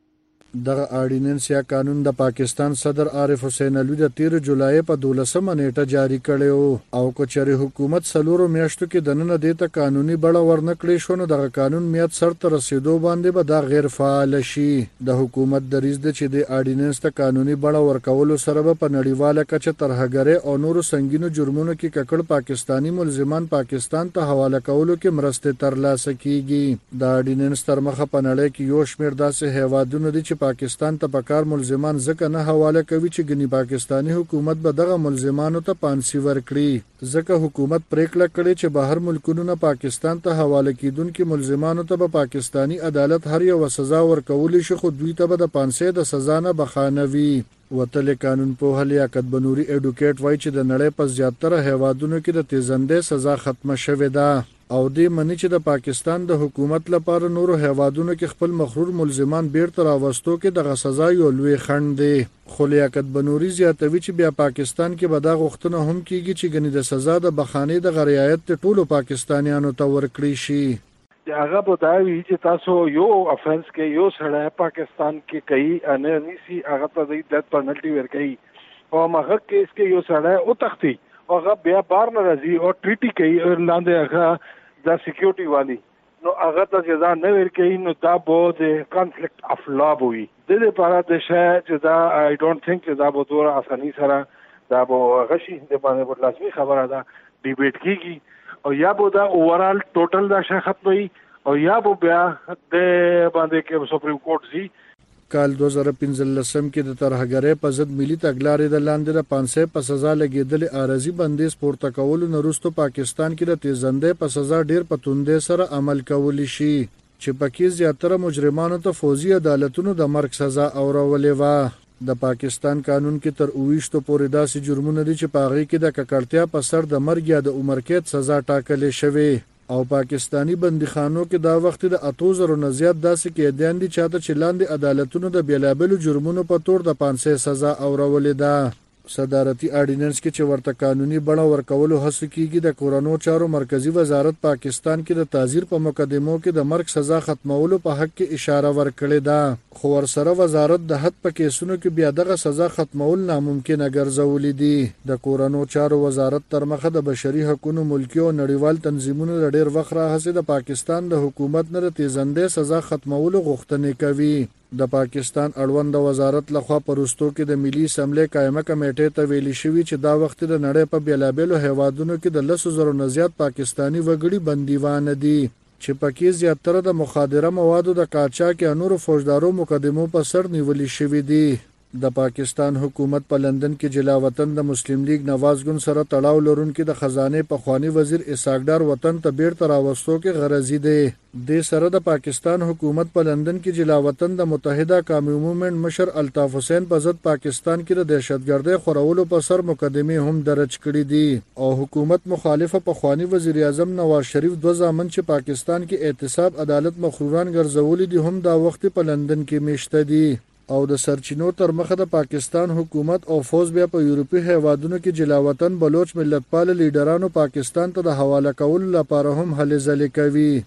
دغه اورډیننس یا قانون د پاکستان صدر عارف حسین علوی د تیر جولای په دولسمه نیټه جاری کړی او کوچري حکومت سلورو میاشتو کې د نن د ته قانوني بڼه ورنکړې شو نو دغه قانون میاد سر ته رسیدو باندې به دا غیر فعال شي. د حکومت د ریز د چې د اورډیننس ته قانوني بڼه ورکولو سره په نړیواله کچه ترهګرۍ او نورو سنگینو جرمونو کې ککړ پاکستانی ملزمان پاکستان ته حواله کولو کې مرسته ترلاسه کیږي. د اورډیننس تر مخه په نړۍ کې یو شمېر داسې هیوادونو دي چې پاکستان ته پکار ملزمان ځکه نه حواله کوي چې ګنی پاکستانی حکومت به دغه ملزمانو ته پانسی ورکړي ځکه حکومت پریکړه کړې چې بهر ملکونو نه پاکستان ته حواله کیدونکو ملزمانو ته به پاکستانی عدالت هر یو سزا ورکول شي خو دوی ته به د پانسی د سزا نه بخانوي. وتل قانون په لیاقت بنوري اډوکیټ وایي چې د نړۍ په زیاتره هیوادونو کې د تیزندې سزا ختمه شوې ده او دې منی چې د پاکستان د حکومت لپاره نورو هیوادونو کې خپل مخرور ملزمان بیرته راوستو کې د سزا یو لوی خنډ دی. خو لیاقت بنوري زیاتوي چې بیا پاکستان کې به دا غوښتنه هم کیږي چې ګنې د سزا د بخانې د غریایت ټولو پاکستانیانو ته ورکړي شي. هغه به دا وی چې تاسو یو افنس کې یو سړی پاکستان کې کوي ان نيسي هغه ته د ډیث پنالټي ورکړي او هغه کیس کې یو سړی او تختی او هغه بیا بار نه راځي او ټریټي کوي او لاندې هغه د سکیورټي والی نو هغه ته جزا نه ورکړي نو دا به د کانفلیکټ اف لا وي. د دې لپاره د شای چې دا آی ډونټ ثینک چې دا به ډوره اساني سره دا به غشي د باندې لازمي خبره ده ډیبیټ کیږي او یا به دا اوورال ټوټل دا شای ختمي او یا به بیا د باندې کې سپریم کورټ زی. کال دو هزار پنځلسم کې د ترهګرۍ په ضد ملي تګلارې د لاندې د پانسۍ په سزا لګېدلې عارضي بندیز پورته کولو نه وروسته پاکستان کې د تیزندۍ په سزا ډیر په توندۍ سره عمل کولی شي چې پکې زیاتره مجرمانو ته فوزي عدالتونو د مرګ سزا اورولې وه. د پاکستان قانون کې تر اوویشتو پورې داسې جرمونه دي چې په هغې کې د ککړتیا په سر د مرګ یا د عمر قید سزا ټاکلې شوې او پاکستانی بندیخانو کې دا وخت د اتو زرو نه زیات داسې قیدیان دي چاته چې لاندې عدالتونو د بیلابلو جرمونو په تور د پانسۍ سزا اورولې ده. صدارتي اورډیننس کې چې ورته قانوني بڼه ورکولو هڅه کیږي د کورونو چارو مرکزی وزارت پاکستان کې د تعزیر په مقدمو کې د مرګ سزا ختمولو په حق کې اشاره ورکړې ده خو ورسره وزارت د حد په کیسونو کې بیا دغه سزا ختمول ناممکن ګرځولې دي. د کورونو چارو وزارت تر مخه د بشري حقوقو ملکی او نړیوال تنظیمونو د ډیر وخت راهیسې د پاکستان د حکومت نه د تیزندۍ سزا ختمولو غوښتنې کوي. د پاکستان اړوند وزارت لخوا پروستو کې د ملي اسمبلی قائمه کمیټې ته ویلي شوی چې دا وخت د نړۍ په بیلابلو هیوادونو کې د لسو زرو نه زیات پاکستانی وګړي بندیوان دي چې پکې زیاتره د مخدره موادو د قاچاق یا نورو فوجدارو مقدمو په سر نیولې شوی دي. د پاکستان حکومت په لندن کې جلا وطن د مسلم لیگ نواز ګوند سره تړاو لرونکي د خزانه په خوانی وزیر اسحاق ډار وطن ته بیرته راوستو کې غرضی دی. د سره د پاکستان حکومت په لندن کې جلا وطن د متحده قومي موومنټ مشر الطاف حسین په ضد پاکستان کې د دهشتګردۍ خورولو په سر مقدمه هم درج کړې دي او حکومت مخالفه په خوانی وزیر اعظم نواز شریف دوه ځامن چې پاکستان کې احتساب عدالت مخروران ګرځولي دي هم دا وخت په لندن کې میشته دي او د سرچینو تر مخه د پاکستان حکومت او فوج بیا په یورپی هیوادونو کې جلا وطن بلوچ ملتپال لیډرانو پاکستان ته د حواله کولو لپاره هم هلې ځلې کوي.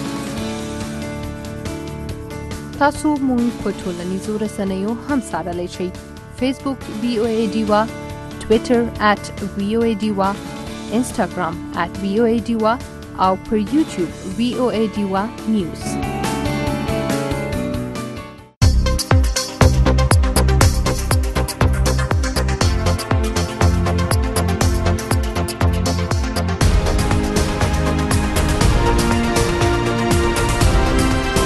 تاسو مونږ په ټولنیزو رسنیو هم څارلی شئ. فیسبوک وی او ای ډیوا، ټویټر ات وی او ای ډیوا، انسټاګرام ات وی او ای ډیوا او پر یوټیوب وی او ای ډیوا نیوز.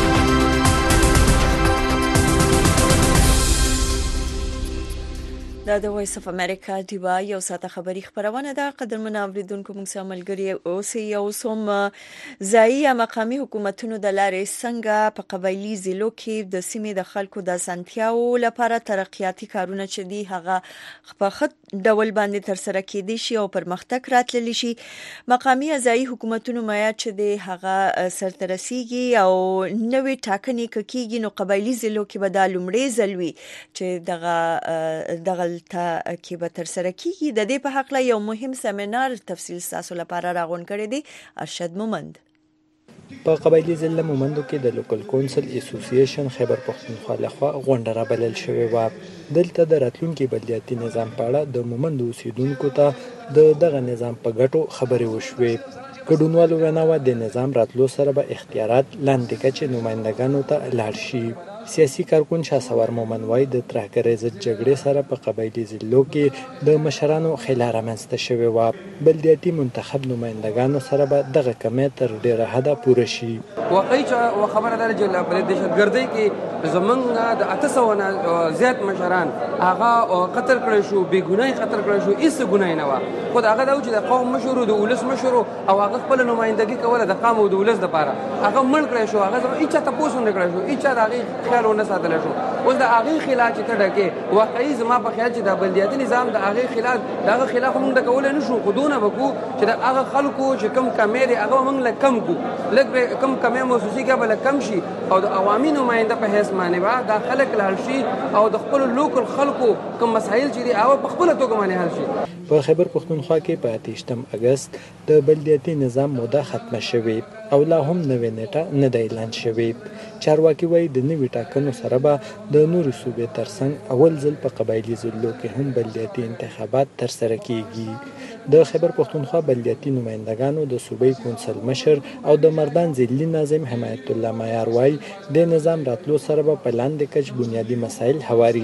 د د وایس اف امریکا دیوا یو ساته خبری خبرونه ده قدرمن اوریدونکو موږ سره ملګری اوسې یو سوم ځایي مقامي حکومتونو د لارې څنګه په قبایلی ضلعو کې د سیمې د خلکو د سنتیاو لپاره ترقیاتي کارونه چې دي هغه په خط ډول باندې تر سره کېدي شي او پرمختګ راتللی شي. مقامي ځایي حکومتونو مایات چې دي هغه سرترسیږي او نوې ټاکنې کېږي نو قبایلی ضلعو کې به د لومړي ځلوي چې دغه دغه ته کې به تر سره کیږي. د دې په حق له یو مهم سیمینار تفصیل تاسو لپاره راغون کړی دی ارشد مومند. په قبایلی ضلع مومندو کې د لوکل کونسل اسوسییشن خیبر پښتونخوا لخوا غونډه رابلل شوې و. دلته د راتلونکي بلدیاتي نظام په اړه د مومندو اوسیدونکو ته د دغه نظام په ګټو خبرې وشوې. ګډونوالو ویناوه د نظام راتلو سره به اختیارات لاندې کچې نمائندګانو ته لاړ شي. سیاسي کارکون شاسوار مومن وای د ترهګرۍ ضد جګړې سره په قبایلی ضلعو کې د مشرانو خلا رامنځته شوې وه. بلدیاتي منتخب نمائندګانو سره به دغه کمی تر ډیره حده پوره شي. واقعي چې خبره ده چې په دهشتګردۍ کې زمونږ د اته سوه نه زیات مشران هغه قتل کړی شو، بې ګناه قتل کړی شو، هیڅ ګناه نه وه. خو هغه دا چې د قوم مشر د ولس مشر او هغه خپل نمائندګي کوله د قوم او د ولس لپاره هغه مړ کړی شو. هغه هیڅ تاسو نه کړی شو، هیڅ هغه خیال ونه ساتل شو. اوس د هغه خلاف چې تډکه واقعي زما په خیال چې د بلدیاتي نظام د هغه خلاف دغه خلاف موږ د کول نه شو. خودونه وکړو چې د هغه خلکو چې کم کمیره هغه موږ له کم کو لږ کم کمی موسسي کې بل کم شي او د عوامي نماینده په حیث باندې با د خلک له شي او د خپل لوکل خلکو کوم مسایل چې دی او په خپل توګه باندې حل شي. په خیبر پښتونخوا کې په اتهشتم اگست د بلدیاتي نظام موده ختمه شوې او لا هم نوې نیټه نه دی اعلان شوې. چارواکي وایي د نوي ټاکنو سره به د نورو صوبې ترڅنګ اول ځل په قبایلی ضلعو کې هم بلدیاتي انتخابات ترسره کیږي. د خیبر پښتونخوا بلدیاتي نمائندګانو د صوبې کونسل مشر او د مردان ضلعي ناظم حمایت الله معیار وایي د نظام راتلو سره به په لاندې کچ بنیادي مسایل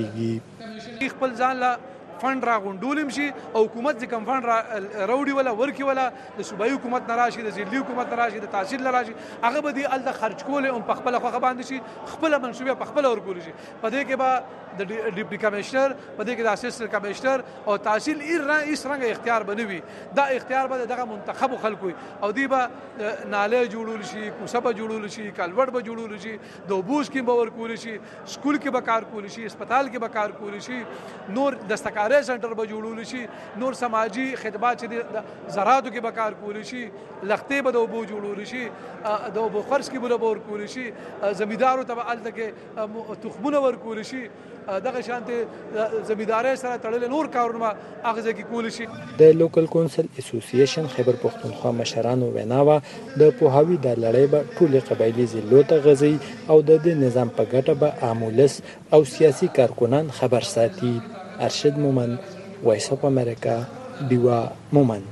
هوارېږي. خپل ځان له فند را غونډولم شي او حکومت چې کم فند را راوړي ولا ورکی ولا د صوبایي حکومت نه راشي، د ضلعي حکومت نه راشي، د تحصیل نه راشي، هغه به دی ال د خرج کول او په خپل خوغه باندې شي، خپل منصوبه په خپل ورکول شي. په دې کې به د ډیپټي کمشنر، په دې کې د اسسټنټ کمشنر او تحصیل ای رئیس رنګ اختیار بنوي. دا اختیار به دغه منتخب خلکو او دی به ناله جوړول شي، کوڅه به جوړول شي، کلوړ به جوړول شي، د اوبوس کې به ورکول شي، سکول کې به کار کول شي، هسپتال کې به کار کول شي، نور دستکاری سنټر به جوړول شي، نور سماجی خدمات چې زراعتو کې به کار کول شي، لختې به د اوبو جوړول شي، د اوبو خرڅ کې به ورکول شي، زمیندارو ته به الته کې تخمونه ورکول شي. دغه شانته زمینداري سره تړل نور کارونه اغزه کې کول شي. د لوکل کونسل اسوسییشن خیبر پښتونخوا مشرانو ویناوه د پوهاوی د لړۍ به ټول قبایلی ضلعو ته غزي او د دې نظام په ګټه به عامولس او سیاسي کارکنان خبر ساتي. ارشد مومند، وایس اف امریکا، دیوا مومند.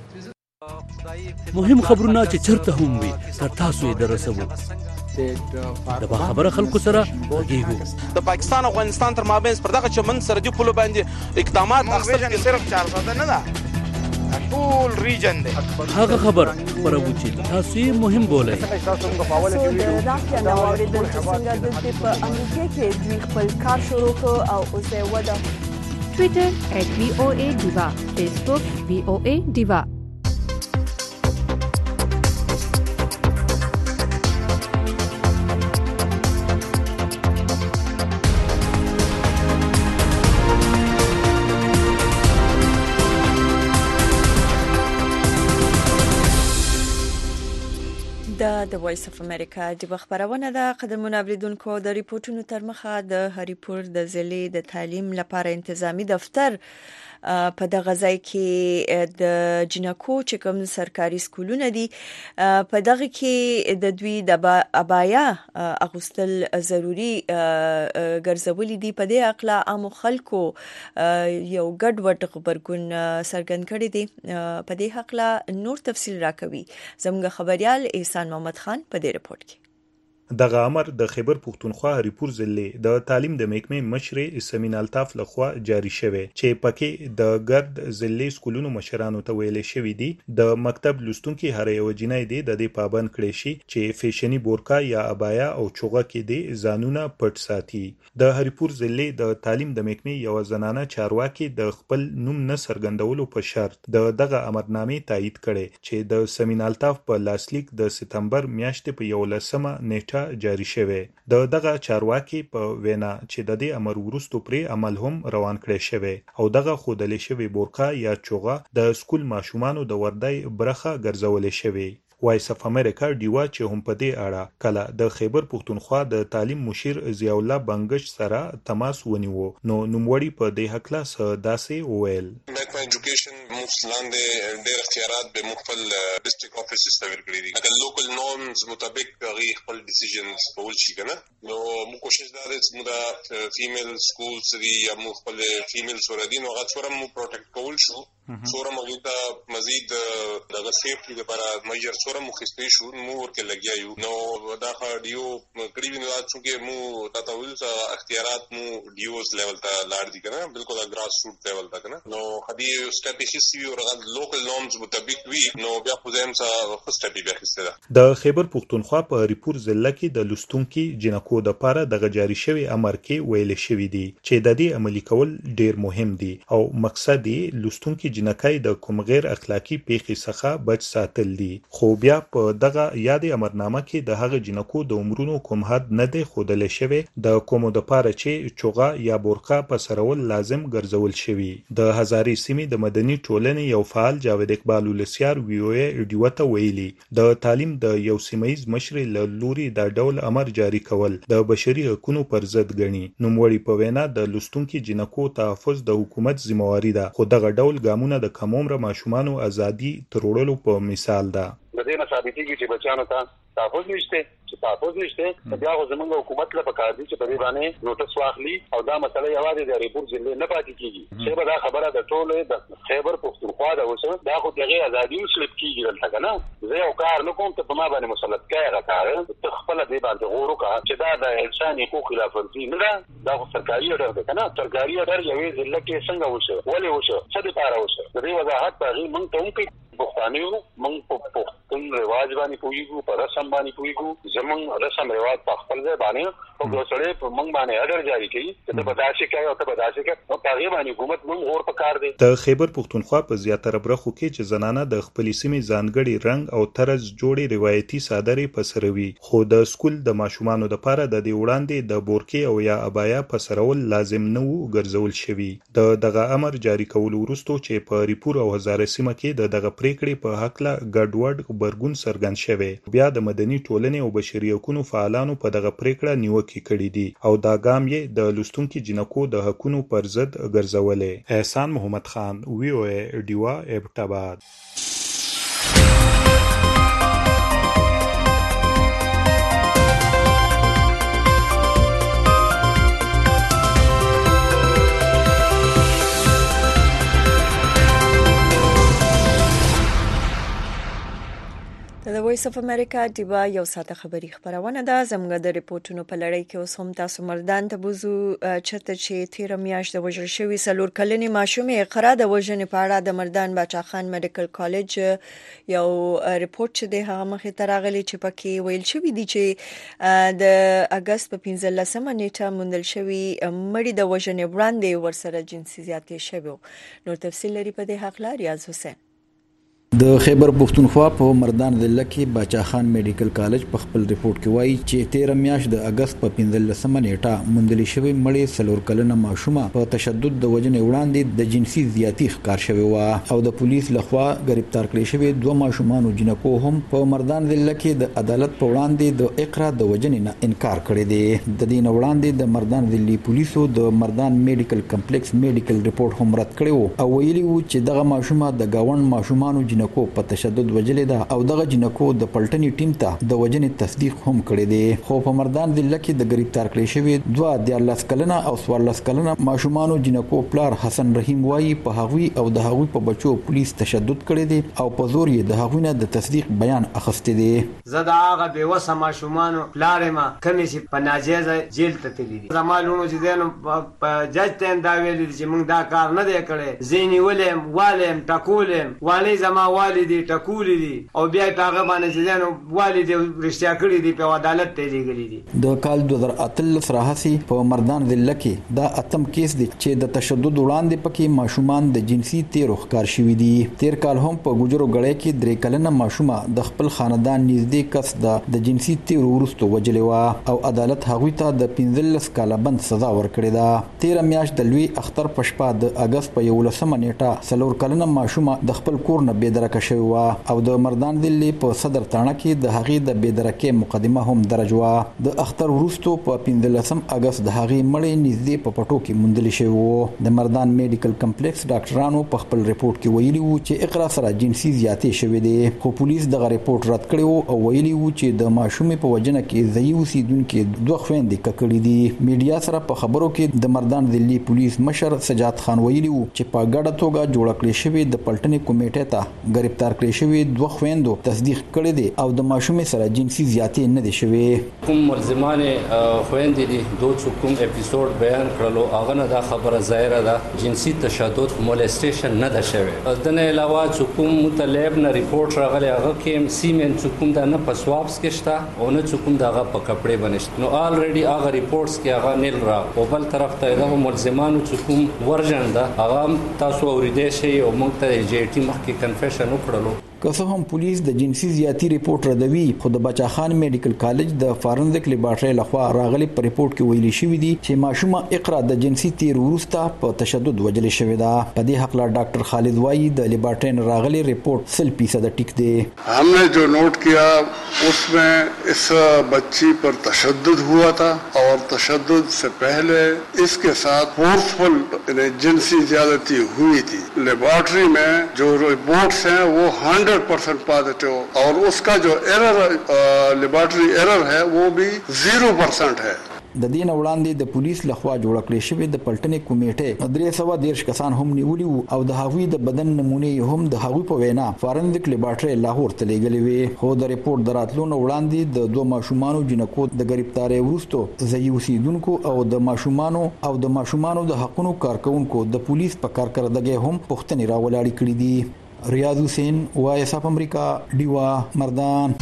مهم خبرونه چې چرته هم وي تر تاسو یې درسوو. د باخبره خلکو سره غږیږو. د پاکستان او افغانستان تر مابین پر دغه چمن سرحدي پولو باندې اقدامات اخیستل کې صرف چار ساده نه ده، ټول ریجن دی. هغه خبر خبرو چې تاسو یې مهم بولئ. تاسو د راکیا نو اوریدل چې څنګه د په امریکا کې دوی خپل کار شروع کړ او اوس یې وده. Twitter at V O A Diva, Facebook V O A Diva. د وایس اف امریکا د خبرونه د قدرمن اوریدونکو د ریپورتونو تر مخه د هریپور د ضلع د تعلیم لپاره انتظامی دفتر په دغه ځای کې د جنکو چې کوم سرکاري سکولونه دي په دغه کې د دوی د ابایا اغوستل ضروری ګرځولې دي. په دې اقلا عام خلکو یو ګډ وډ خبرګون سرګن کړی دي. په دې حق لا نور تفصیل راکوي زموږ خبريال احسان محمد خان په دې رپورت کې. دغه امر د خیبر پښتونخوا هریپور ضلع د تعلیم د محکمې مشر سمین الطاف لخوا جاری شوی چې پکې د ګرد ضلع سکولونو مشرانو ته ویل شوی دی د مکتب لوستونکو هر یو جنۍ دی د دې پابند کړي شي چې فیشنی بورکا یا ابایا او چوغه کې دی ځانونه پټ ساتي. د هریپور ضلع د تعلیم د محکمې یو زنانه چارواکي د خپل نوم نه څرګندولو په شرط د دغه امرنامې تایید کړي چې د سمین الطاف په لاسلیک د سپتمبر میاشتې په یولسمه نیټه جاری شوه. د دغه چارواکي په وینا چې د دې امر وروسته پرې عمل هم روان کړی شوی او دغه خودلې شوی بورکا یا چوغه د سکول ماشومانو د وردای برخه ګرځولې شوی. وایس اف امریکا ډیوا چې هم په دې اړه کله د خیبر پښتونخوا د تعلیم مشیر ضیاء الله بنگش سره تماس ونیو نو نوموړي په دې حق لا داسې وویل محکمه ایجوکیشن مفصلان د ډېر اختیارات به مخفل ډیسټریکټ افیسز ته ورکړي دي اگر لوکل نورمز مطابق غي خپل ډیسیژنز کول شي کنه نو موږ کوشش دا ده چې موږ فیمیل سکولز دی یا موږ خپل فیمیل سورادین او غوړم موږ پروټیکټ کول شو سوره مغیتا مزید دغه سیفټي لپاره میجر سوره مخستې شو مو ورکه لګیایو نو دا ډیو قریب نه چې مو تاسو ول اختیارات مو ډیوز لیول ته لاړ دي کنه بالکل گراس روټ لیول ته کنه نو خدي سټیټیشنز وی او لوکل نورمز مطابق وی نو بیا خو زم څه خسته بیا خسته د خیبر پښتونخوا په هریپور ضلع کې د لستونکو جنکو د لپاره د جاری شوی امر کې ویل شوی دی چې د دې عملی کول ډیر مهم دي او مقصد یې لستونکو جنکای د کوم غیر اخلاقی پیښې څخه بچ ساتل دي خو بیا په دغه یادې امرنامه کې د هغه جنکو د عمرونو کوم حد نه دی خودل شوی د کوم د پاره چې چوغه یا بورقه په سرول لازم ګرځول شوی. د هزاري سیمې د مدني ټولنې یو فعال جاوید اقبال ولسیار وی او ای ډیوته ویلي د تعلیم د یو سیمایز مشر له لوري د ډول امر جاری کول د بشري حقوقو پر ضد ګڼي. نوموړي په وینا د لستونکو جنکو تحفظ د حکومت ذمہواری ده خو دغه ډول ګامونه د کم عمر ماشومانو ازادي ترورلو په مثال ده. د دې نه ثابتېږي چې بچانو ته تحفظ نشته چې تحفظ نشته بیا خو زموږ حکومت له پکار دي چې په دې باندې نوټس واخلي او دا مسله یوازې د هریپور ضلع نه پاتې کیږي چې به دا خبره د ټولو د خیبر پښتونخوا د اوسه دا خو دغه ازادي وسلب کیږي دلته کنه زه یو کار نه کوم ته په ما باندې مسلط کړه راکاره ته خپل دې باندې غوړو کا چې دا د انساني حقوق خلاف ورزي نه ده دا خو سرکاري اډر ده کنه سرکاري اډر یوې ضلع کې څنګه وشه ولې وشه څه دې پاره وشه د دې وضاحت په غي مونږ ته هم کوي پښتانیو مونږ په پښتون رواج باندې پویګو په رسم باندې پویګو زمونږ رسم رواج په خپل ځای باندې او ګوسړې په مونږ باندې اډر جاری کړي چې د بداسي کوي او ته بداسي کوي او په غي باندې حکومت مونږ اور په کار دی. د خیبر پښتونخوا په زیاتره برخو کې چې زنانه د خپل سیمې ځانګړي رنگ او طرز جوړي روایتي صادرې پسروي خو د سکول د ماشومانو لپاره د دې وړاندې د بورکي او یا ابایا پسرول لازم نه وو ګرځول شوی. د دغه امر جاری کول وروسته چې په هریپور او هزاره سیمه کې د دغه پریکړې په حق لا ګډوډ خبرګون څرګند شوی بیا د مدني ټولنې او بشري حقوقو فعالانو په دغه پریکړه نیوکه کړې دي او دا ګام یې د لستونکو جنکو د حقوقو پر ضد ګرځولې. احسان محمد خان وی او ای ډیوا ابټاباد. د وایس اف امریکا دیوا یو ساته خبری خبرونه ده زموږ د ریپورتونو په لړۍ کې اوس هم تاسو مردان ته بوزو چرته چې تیر میاشت د وژل شوی سلور کلنې ماشومې اقرا د وژنې په اړه د مردان باچا خان میډیکل کالج یو ریپورت چې د هغه مخې ته راغلی چې پکې ویل شوی دی چې د اگست په پنځلسمه نیټه موندل شوی مړی د وژنې وړاندې ورسره جنسي زیاتې شوی. نور تفصیل لري په دې حق لري ریاض حسین. د خیبر پښتونخوا په مردان ضلع کې باچا خان میډیکل کالج په خپل ریپورت کې وایي چې تیر میاشت د اگست په پنځلسمه نیټه موندل شوی مړی سلور کلنه ماشومه په تشدد د وجنې وړاندې د جنسي زیاتی ښکار شوی و او د پولیس لخوا گرفتار کړی شوی دوه ماشومان جنکو هم په مردان ضلع کې د عدالت په وړاندې د اقرا د وجنې نه انکار کړی دی. د دې نه وړاندې د مردان ضلعي پولیسو د مردان میډیکل کمپلیکس میډیکل ریپورت هم رد کړی او ویلي و چې دغه ماشومه د گاوند ماشومان جنکو په تشدد وجلې ده او دغه جنکو د پلټنې ټیم ته د وجنې تصدیق هم کړی دی. خو په مردان ضلع کې د گرفتار کړي شوی دوه دیارلس کلنه او څوارلس کلنه ماشومانو جنکو پلار حسن رحیم وایي په هغوی او د هغوی په بچو پولیس تشدد کړی دی او په زور یې د هغوی نه د تصدیق بیان اخیستی دی. زه د هغه بېوسه ماشومانو پلار یم کومې چې په ناجیزه جیل ته تللي دي. زما لوڼو چې دی نو په جج ته یم دا ویلي دي چې موږ دا کار نه دی کړی. زه یې نیولی یم والی یم ټکولی یم والۍ زما والي دي ټکولي دي او بیا یې په هغه باندې چې دی نو والي دي رښتیا کړي دي په عدالت ته یې لیږلي دي. د کال دوه زره اتلس راهیسې په مردان ضلع کې دا اتم کیس دی چې د تشدد وړاندې پکې ماشومان د جنسي تیرو ښکار شوي دي. تیر کال هم په ګوجرو ګړی کې درې کلنه ماشومه د خپل خاندان نږدې کس د د جنسي تیرو وروسته وجلې وه او عدالت هغوی ته د پنځلس کاله بند سزا ورکړې ده. تیره میاشت د لوی اختر په شپه د اګست په یولسمه نیټه څلور کلنه ماشومه د خپل کور نه بېدرکه شوې وه او د مردان ضلع په صدر تاڼه کې د هغې د بېدرکۍ مقدمه هم درج وه. د اختر وروسته په پنځلسم اګست د هغې مړی نږدې په پټو کې موندلی شوی و. د مردان میډیکل کمپلیکس ډاکټرانو په خپل ریپورت کې ویلي وو چې اقرا سره جنسي زیاتې شوې دي خو پولیس دغه ریپورت رد کړی وو او ویلي وو چې د ماشومې په وجنه کې ځایي اوسیدونکي دوه خویندې ککړې دي. میډیا سره په خبرو کې د مردان ضلعي پولیس مشر سجاد خان ویلي وو چې په ګډه توګه جوړه کړې شوې د پلټنې کمیټې ته گرفتار کړې شوې دوه خویندو تصدیق کړی دی او د ماشومې سره جنسي زیاتې نه دي شوې. کوم ملزمان خویندې دي دو چې کوم اپیسوډ بیان کړلو هغه نه دا خبره ظاهره ده جنسي تشدد مولسټیشن نه ده شوی. د نه علاوه چې کوم متلعب نه ریپورت راغلی هغه کې سیمن چې کوم دا نه په سوابس کې شته او نه چې کوم دغه په کپړې باندې نو الریډي هغه ریپورتس کې هغه نیل را او بل طرف ته دغه ملزمانو چې کوم ورژن ده هغه تاسو اوریدئ شي او موږ ته جی ټي مخکې کنفیشن وکړلو. که څه هم پولیس د جنسي زیاتی ریپورت ردوي خو د بچا خان میډیکل کالج د فارنزیک لیبارټري لخوا راغلي په ریپورت کې ویلي شوی دی چې ماشومه اقرا د جنسي تیر وروسته په تشدد وجلې شوې ده. په دې حق لا ډاکټر خالد وایي د لیبارټري راغلي ریپورت سل فیصد ټیک دی. हमने जो नोट किया उसमें इस बच्ची पर तशद्दुद हुआ था और तशद्दुद से पहले इसके साथ फोर्सफुल जिनसी ज्यादती हुई थी. लेबॉर्ट्री में जो रिपोर्ट्स हैं वो हंड्रेड परसेंट पॉजिटिव और उसका जो एरर लेबॉर्ट्री एरर है वो भी जीरो परसेंट है. د دې نه وړاندې د پولیس لخوا جوړ کړې شوې د پلټنې کمیټې درې سوه دېرش کسان هم نیولي وو او د هغوی د بدن نمونې هم د هغوی په وینا فارنزیک لیبارټري لاهور ته لیږلې وې. خو د ریپورت د راتلو نه وړاندې د دوه ماشومانو جنکو د ګرفتارۍ وروسته ځایي اوسیدونکو او د ماشومانو او د ماشومانو د حقونو کارکونکو د پولیس په کارکردګۍ هم پوښتنې راولاړې کړې دي. ریاض حسین وایس اف امریکا ډیوا مردان.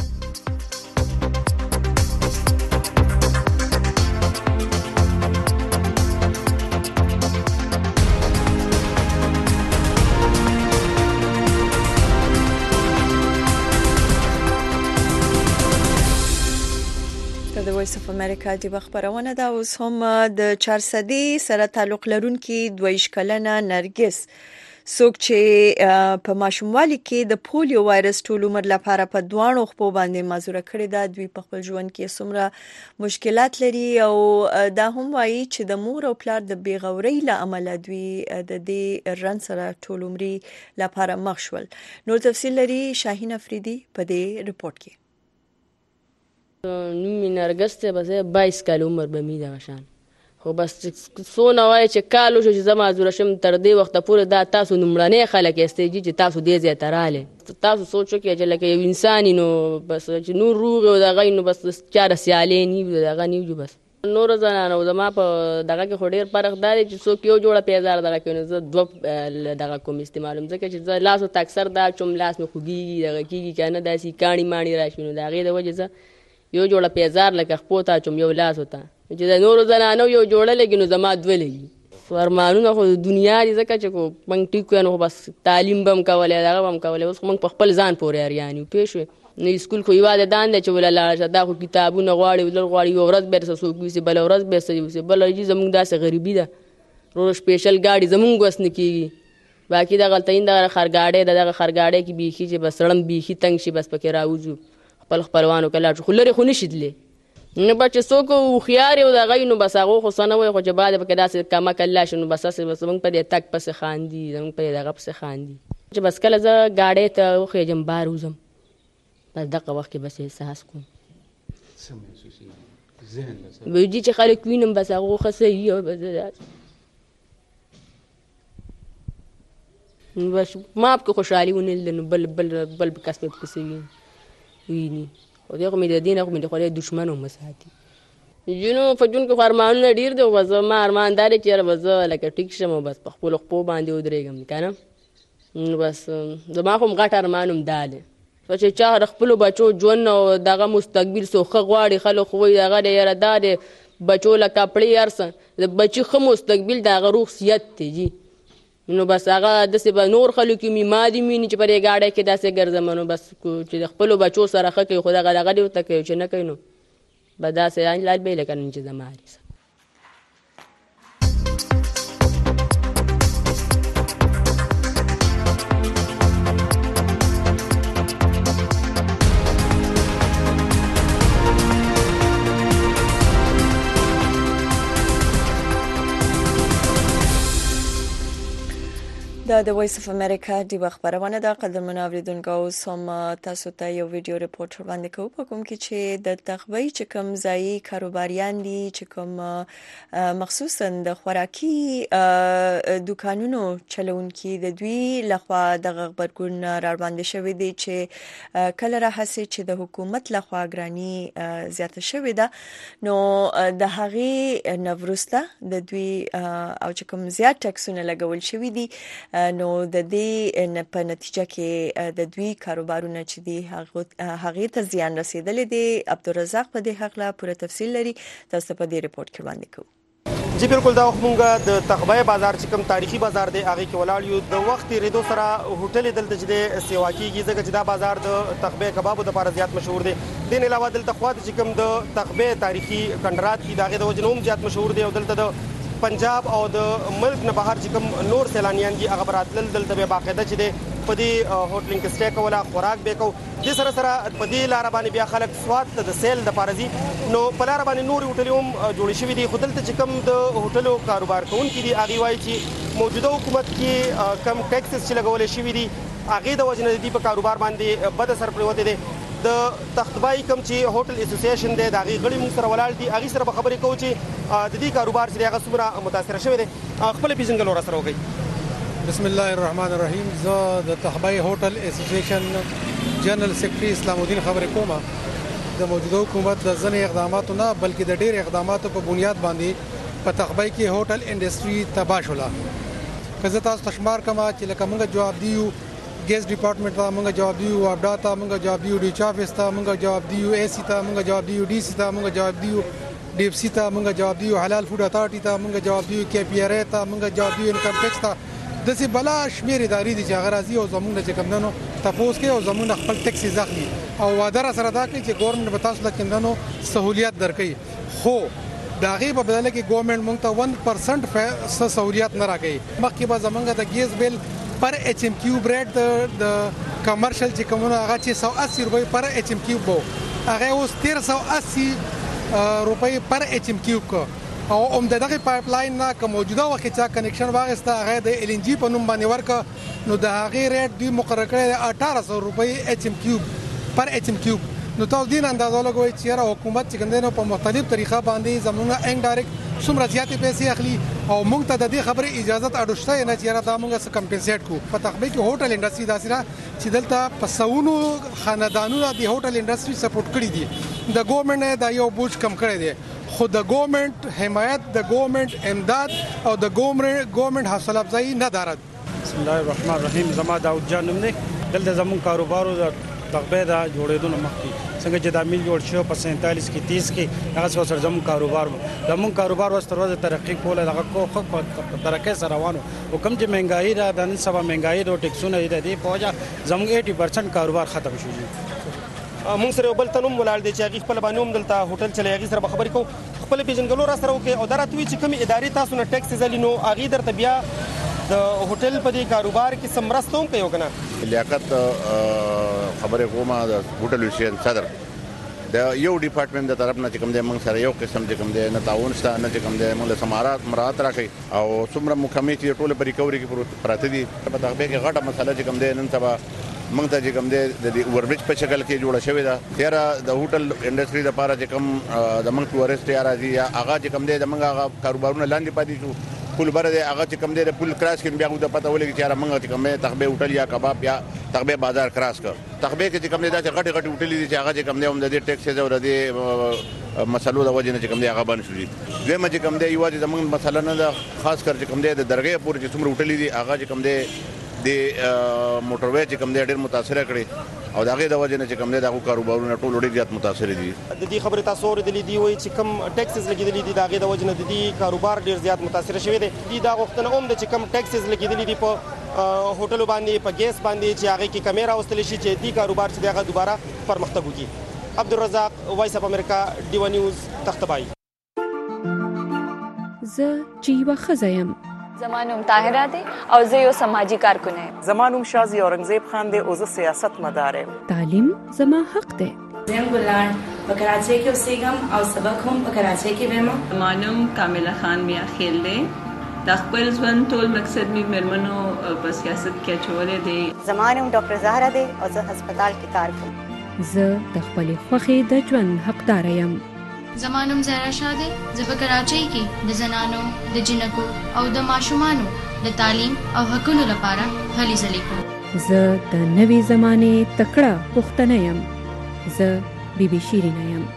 د وایس اف امریکا د خبرونه دا اوس هم د چارسدي سره تعلق لرونکي دویش کلنه نرګس څوک چې په ماشوموالي کې د پولیو وایرس ټول عمر لپاره په دوانو خپو باندې معذوره کړی دا دوی په خپل ژوند کې څومره مشکلات لري او دا هم وایي چې د مور او پلار د بیغورۍ له امله دوی د دې رن سره ټول عمري لپاره مخ شول. نور تفصیل لري شاهین افریدي په دې رپورت کې. نومي نرګس ته بس بایس کال عمر به می دا شان خو بس سونه وای چې کالو شو چې زما زوره شم تر دې وخت پورې دا تاسو نمړنې خلک استېجی چې تاسو دې زیات رااله تاسو سوچو کې چې لکه یو انسان نو بس چې نور روغ او دا غي نو بس چار سیالې نی دا غنی جو بس نور زنانه زما په دغه کې خډیر فرق دی چې څوک یو جوړه پیزار دغه کې نو زه دوه دغه کوم استعمالوم ځکه چې زه لاسو تکثر دا چوم لاس مې خوږي دغه کېږي کنه داسې کاڼي ماڼي راشي نو د هغې د وجې زه یو جوړه پیزار لکه خپو ته چوم یو لاس وته چې د نورو زنانو یو جوړه لګي نو زما دوه لګي ارمانونه خو دنیا دي ځکه چې کو موږ ټیک نو بس تعلیم به هم کولی دغه به هم کولی اوس خو موږ په خپل ځان پورې اریان یو پوه شوې نو سکول خو یوازې دان دی چې وله لاړه شه دا خو کتابونه غواړي ولر غواړي یو ورځ به درسه څوک یوسي بله ورځ به درسه یوسي بله ورځ زموږ داسې غریبي ده ورو سپیشل ګاډي زموږ وس نه کېږي باقي دغه هلته دغه خرګاډۍ ده دغه خرګاډۍ کې بیخي چې بس رړم بیخي تنګ شي بس پکې راوځو خپل خپلوانو کې لاړ شو خو لرې خو نشي تللی نو به چې څوک هوښیار یو د هغوی نو بس هغو خو څه نه وایي خو چې بعد پکې داسې کمک الله شي نو بس هسې بس زموږ په دې تګ پسې خاندي زموږ په دې دغه پسې خاندي چې بس کله زه ګاډۍ ته وخېږم بار وځم بس دغه وخت کې بس احساس کوم ویجي چې خلک وینم بس هغه ښه صحي او بس بس ما په خوشحالي ونه لیدل بل بل بل کس په پسې ویني او دغه مې د دین هغه مې د خدای دشمن هم ساتي جنو په جون کې ارمانونه ډیر دی بس ما ارمان دار چې بس لکه ټیک شم بس په خپل خپل باندې ودرېږم کنه بس زما هم غټ ارمانم داله چې چا خپل بچو ژوند او دغه مستقبل سوخه غواړي خلک خو دغه یاره داده بچو له کپړې ارسن د بچي خو مستقبل دغه روح سیادت دی نو بس هغه داسې به نور خلکو مې ما دي مینې چې په دې ګاډۍ کې داسې ګرځم نو بس چې د خپلو بچو سره ښه کوي خو دغه دغه دې ورته کوي چې نه کوي نو به داسې لال به یې لکه نن چې زما دا د وایس اف امریکا د خبرونه د قدرمن اوریدونکو سم تاسو ته یو ویډیو ریپورت وړاندې کوم په کوم کې چې د تخبی چې کوم ځای کاروباریان دي چې کوم مخصوصا د خوراکي دکانونو چلونکي د دوی لخوا د خبرګون راوړاندې شوې دي چې کله راهسي چې د حکومت لخوا ګرانی زیاته شوې ده نو د هغې نورسته د دوی او چې کوم زیات ټکسونه لګول شوې دي نو د دې په نتیجه کې د دوی کاروبارونه چې دي هغه ته زیان رسیدلې دي عبدالرزاق په دې حق لا پوره تفصیل لري تاسو په دې ریپورت کې وړاندې کوو جی بالکل دا موږ د تخبای بازار چې کوم تاریخي بازار دی هغه کې ولاړ یو د وخت ریدو سره هوټل دلته چې سیوا کیږي ځکه چې دا بازار د تخبای کبابو د لپاره زیات مشهور دی دین علاوه دلته خو چې کوم د تخبای تاریخي کندرات کی داغه د وجنوم زیات مشهور دی او دلته د پنجاب او د ملک نه بهر چې کوم نور سیلانیان دي هغه براتل دلته به باقاعده چې دی په دې هوټلینګ کې سټے کولا خوراک به کو د سره سره په دې لار باندې بیا خلک سواد د سیل د پارزي نو په لار باندې نور هوټلوم جوړ شوی دي خو دلته چې کوم د هوټلو کاروبار کوونکي دي هغه وایي چې موجوده حکومت کې کم ټیکسز چې لګول شوی دي هغه د وجنه دي په کاروبار باندې بد اثر پروت دي د تختبای کم چې هوټل اسوسییشن دی دا غي غړي مون سره ولاړ دي هغه سره خبرې کوي چې د دې کاروبار چې هغه څومره متاثر شوی دی خپل پیژنګل ور سره وکړي بسم الله الرحمن الرحیم زه د تختبای هوټل اسوسییشن جنرال سیکریټری اسلام الدین خبرې کوم د موجوده حکومت د ځنې اقداماتو نه بلکې د ډېر اقداماتو په بنیاد باندې په تختبای کې هوټل انډستری تباہ شوله که زه تاسو تشمار کما چې لکه موږ جواب دیو ګیس ډپارټمنټ ته موږ جواب دیو ابډا ته موږ جواب دیو ډی چافس ته موږ جواب دیو ای سی ته موږ جواب دیو ډی سی ته موږ جواب دیو ډیپ سی ته موږ جواب دیو حلال فود اتارټی ته موږ جواب دیو کې پی آر ای ته موږ جواب دیو انکم ټیکس ته د سي بلا شمیر ادارې دي چې غرازي او زمونږ چې کمندنو تاسو کې او زمونږ خپل ټیکس ځخلي او وادر سره دا کوي چې ګورنمنت به تاسو له کمندنو سہولیت درکړي خو دا غي په بدله کې ګورنمنت مونږ ته one percent سہولیت نه راکړي مخکې به زمونږ د ګیس بیل پر ایچ ایم کیوب ریټ د کمرشل چې کومه هغه چې one hundred eighty روپۍ پر ایچ ایم کیوب وو هغه اوس one thousand three hundred eighty روپۍ پر ایچ ایم کیوب کو او هم دغه پایپ لاین نه کوم موجوده وخت چې کنیکشن واغسته هغه د ال ان جی په نوم باندې ورک نو د هغه ریټ دی مقرره کړی eighteen hundred روپۍ ایچ ایم کیوب پر ایچ ایم کیوب نو تاسو دین اندازه لګوي چې را حکومت چې ګندنه په مختلف طریقه باندې زمونږه ان ډایرکټ څومره زیاتې پیسې اخلي او موږ ته د دې خبرې اجازه اډوشته نه چې را دا موږ څه کمپنسیټ کو په تخبیه کې هوټل انډستری داسې را چې دلته په سونو خاندانونو د هوټل انډستری سپورټ کړی دي د ګورنمنت دا یو بوج کم کړی دی خو د ګورنمنت حمایت د ګورنمنت امداد او د ګورنمنت ګورنمنت حوصله افزایی نه دارد بسم الله الرحمن الرحیم زما داود جان نوم دی دلته زمون کاروبارو د تخبیه دا جوړېدو نه مخکې څنګه چې دا میل جوړ شو په سینتالیس کې تیس کې هغه څو سره زمون کاروبار زمون کاروبار واست ورځ ترقی کوله هغه کو خو په ترقی سره روانو حکم چې مهنګای را د نن سبا مهنګای د ټیکسونه دي په وجه زمون eighty percent کاروبار ختم شو مونږ سره بل تنوم ولاړ دي چې هغه خپل باندې هم دلته هوټل چلے هغه سره خبرې کو خپل پیژنګلو را سره وکي او دراتوي چې کوم ادارې تاسو نه ټیکس زلینو هغه درته بیا د هوټل په دې کاروبار کې سمرستوم کوي کنه لیاقت خبرې کومه د هوټل وشین صدر د یو ډپارټمنټ د طرف نه چې کوم دی موږ سره یو قسم چې کوم دی نه تعاون شته نه چې کوم دی موږ له سمارات مرات راکړي او څومره مکمې چې ټول په ریکوري کې پراته دي په تغبه کې غټه مسله چې کوم دی نن سبا موږ ته چې کوم دی د اوربرج په شکل کې جوړه شوې ده یاره د هوټل انډستری لپاره چې کوم د موږ ټورست یا راځي یا هغه چې کوم دی د موږ هغه کاروبارونه لاندې پاتې شو پول بره دی هغه چې کوم دی د پول کراس کې بیا د پته ولګي چې یاره موږ چې کوم تغبه هوټل یا کباب یا تغبه بازار کراس کړ تغبه کې چې کوم دی دا چې غټي غټي هوټل دي چې هغه چې کوم دی هم د ټیکس او د مسلو د وجه نه چې کوم دی هغه باندې شوې دوی مې چې کوم دی یو چې زمونږ مسله نه ده خاص کر چې کوم دی د درګې پورې چې څومره هوټل دي هغه چې کوم دی د موټروي چې کوم دی ډېر متاثر کړي او دغه د وجه نه چې کوم دی دغه کاروبارونه ټول ډېر زیات متاثر دي د دې خبره تاسو ورېدلې دی وایي چې کوم ټیکسز لګیدلې دي دغه د وجه نه د دې کاروبار ډېر زیات متاثر شوی دی د دا غوښتنه هم د چې کوم ټیکسز لګیدلې دي په هوټلو باندې په ګیس باندې چې هغه کې کیمرا واستل شي چې دې کاروبار چې دغه دوباره پرمختګ وکړي عبدالرزاق وایس اف امریکا ډیو نیوز تختبای زه جیوا خزایم زمانوم طاهره دی او زه یو سماجی کارکونه یم. زمانوم شازی اورنګزیب خان دی او زه سیاست مدار یم. تعلیم زما حق دی. زم ګلان په کراچۍ کې اوسېږم او سبق هم په کراچۍ کې وایم. زمانوم کامله خان میا خیل دی. د خپل ژوند ټول مقصد می مرمنو په سیاست کې چولې دی. زمانوم ډاکټر زهرا دی او زه هسپتال کې کار کوم. زه د خپل خوخي د ژوند حقدار یم. زمانوم زهرا شاه دی. زه په کراچۍ کې د زنانو د جنکو او د ماشومانو د تعلیم او حقوقو لپاره هلې ځلې کوم. زه د نوې زمانې تکړه پښتنه یم. زه بیبي شیرینه یم.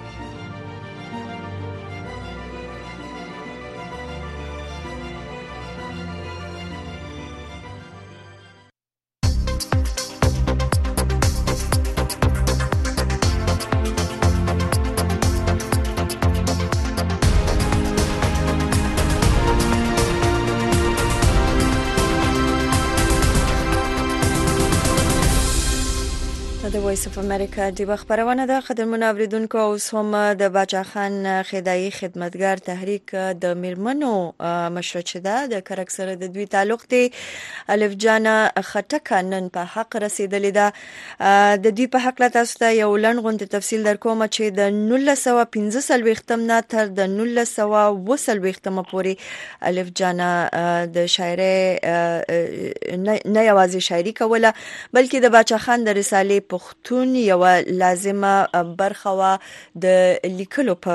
د وایس اف امریکا د خبرونه د خدمت اوریدونکو او هم د باچا خان خدای خدمتګار تحریک د میرمنو مشرچه ده د کرک سره د دوی تعلق دی. الف جانا خټک نن په حق رسیدلې ده. د دوی په حق لا تاسو ته یو لړ غونډه تفصیل درکوم چې د نولس سوه پنځه څلوېښتم نه تر د نولس سوه اوه څلوېښتم پورې الف جانا د شاعري نه یوازې شاعري کوله بلکې د باچا خان د رسالې پښتون یو لازمه برخه وا د لیکلو په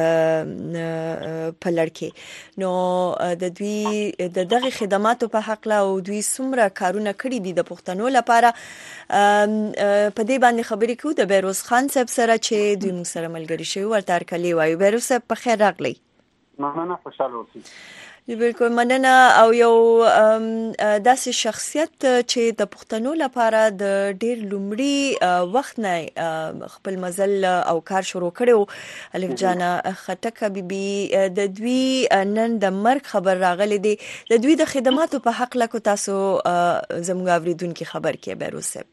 په لړکې نو د دوی د دغه خدماتو په حق لا او دوی څومره کارونه کړی دي د پښتنو لپاره په دې باندې خبرې کوو د بیروز خان صاحب سره چې دوی موږ سره ملګری شوی ورته کلی وایو. بیروز صاحب په خیر راغلی. مننه خوشاله اوسئ. بالکل مننه او یو داسې شخصیت چې د پښتنو لپاره د ډیر لومړي وخت نه خپل مزل او کار شروع کړو الف جانا خټک بیبي د دوی نن د مرګ خبر راغلی دی. د دوی د خدماتو په حق لکه تاسو زموږ اوریدونکو خبر کې بیروز صاحب.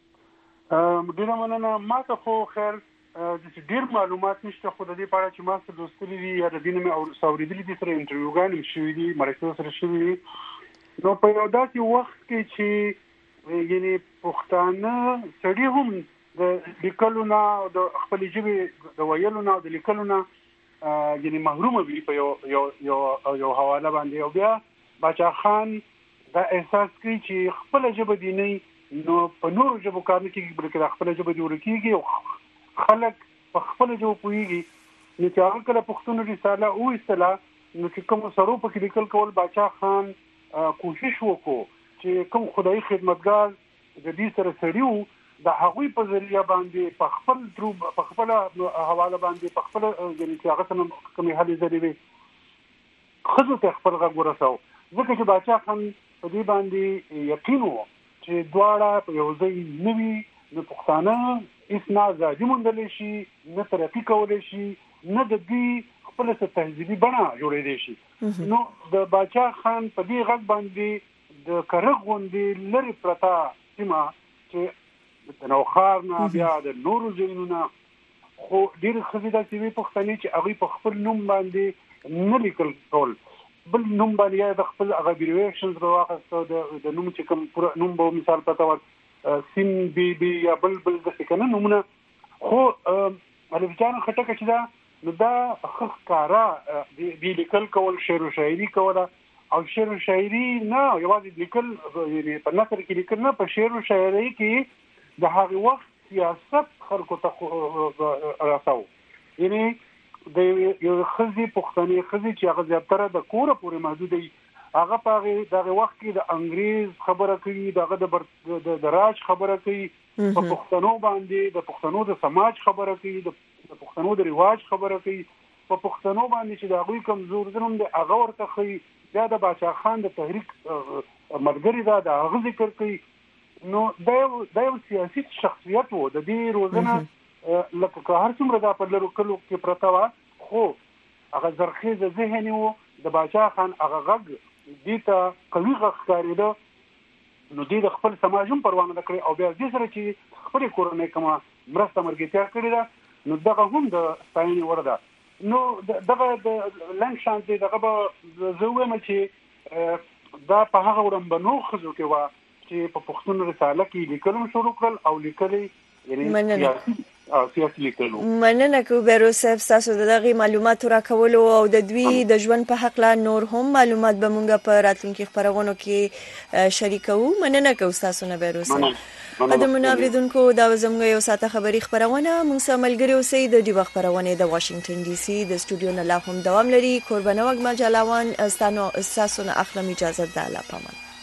ډیره مننه. ما ته خو خیر د ډیر معلومات نشته خو د دې په اړه چې ما څه دوستلي دي یا د دې نه مې اوریدلي دي سره انټرویوګان هم شوي دي مرکه سره شوي دي. نو په یو داسې وخت کې چې یعنی پښتانه سړي هم د لیکلو نه او د خپل ژبې د ویلو نه او د لیکلو نه یعنی محروم وي په یو یو یو یو حواله باندې او بیا باچا خان دا احساس کوي چې خپل ژبه دی نه نو په نورو ژبو کار نه کوي بلکې خپل ژبه دی ورکیږي او خلک په خپل جو پويږي. نو چې هغه کله پښتون رساله او اصطلاح نو چې کوم سرو په لیکل کول باچا خان کوشش وکړو چې کوم خدای خدمتګار د دې سره سړیو د هغوی په ذریعہ باندې په خپل درو په خپل حواله باندې په خپل یعنی چې هغه څنګه کومې حالې ذریعہ خزو ته خپل غږ ورساو ځکه چې باچا خان په دې باندې یقین وو چې دواړه په یو ځای نوي نو پښتانه اس نه ځاځي مونږ شي نه ترقی کولای شي نه د دې خپل څه تهذیبي بڼه جوړېدای شي. نو د باچا خان په دې غږ باندې د کرغ غوندې لري پرتا سیمه چې د نوخار نه بیا د نورو ځایونو خو ډېر خزیده چې وي پښتني چې هغه په خپل نوم باندې نه لیکل کول بل نوم باندې د خپل هغه ریاکشنز راوخسته د نوم چې کوم پوره نوم به مثال پتا ور سین بی بی یا بل بل د څنګه نمونه خو الف جان خټک چې دا نو دا خخکارا دی لیکل کول شعر او شاعري کوله او شعر او شاعري نه یوازې لیکل یعنی په نثر کې لیکل نه په شعر او شاعري کې د هغه وخت سیاست خلکو ته راځو یعنی د یو خزي پښتني خزي چې هغه زیاتره د کوره پورې محدود دي هغه په دغه وخت کې د انګريز خبره کوي دغه د د راج خبره کوي په پښتنو باندې د پښتنو د سماج خبره کوي د پښتنو د ریواج خبره کوي په پښتنو باندې چې د غوي کمزور زرم د هغه ورته کوي دا د باچا خان د تحریک مرګري دا د هغه ذکر کوي نو دا د یو سیاسي شخصیت وو د دې روزنه لکه که هر څومره دا په لرو کلو کې پرتا و خو هغه زرخیز ذهني وو د باچا خان هغه غږ دې ته قوي غږ ښکارېده نو دې د خپل سماجم پروانه کړې او بیا دې سره چې خپل کورنۍ کما مرسته مرګتیا کړې ده نو دغه هم د ستاینې وړ ده نو دغه د لنډ شانتي دغه به زویم چې دا په هغه ورنبنو خزو کې وا چې په پښتون رساله کې لیکلم شروع کړل او لیکلي یعنی سیاسي لیکلو مننه کو بیروس صاحب تاسو دغه معلومات راکولو او د دوی د ژوند په حق لا نور هم معلومات به مونږ په راتلونکي خبرونو کې شریکو مننه کو تاسو نه بیروس د منوریدونکو دا زموږ یو ساته خبری خبرونه موږ سره ملګری اوسئ د دې وخت خبرونه د واشنگټن ډي سي د استودیو نه لا هم دوام لري قربانه وګ مجلاوان استانو اساسونه اخلم اجازه ده لا پامن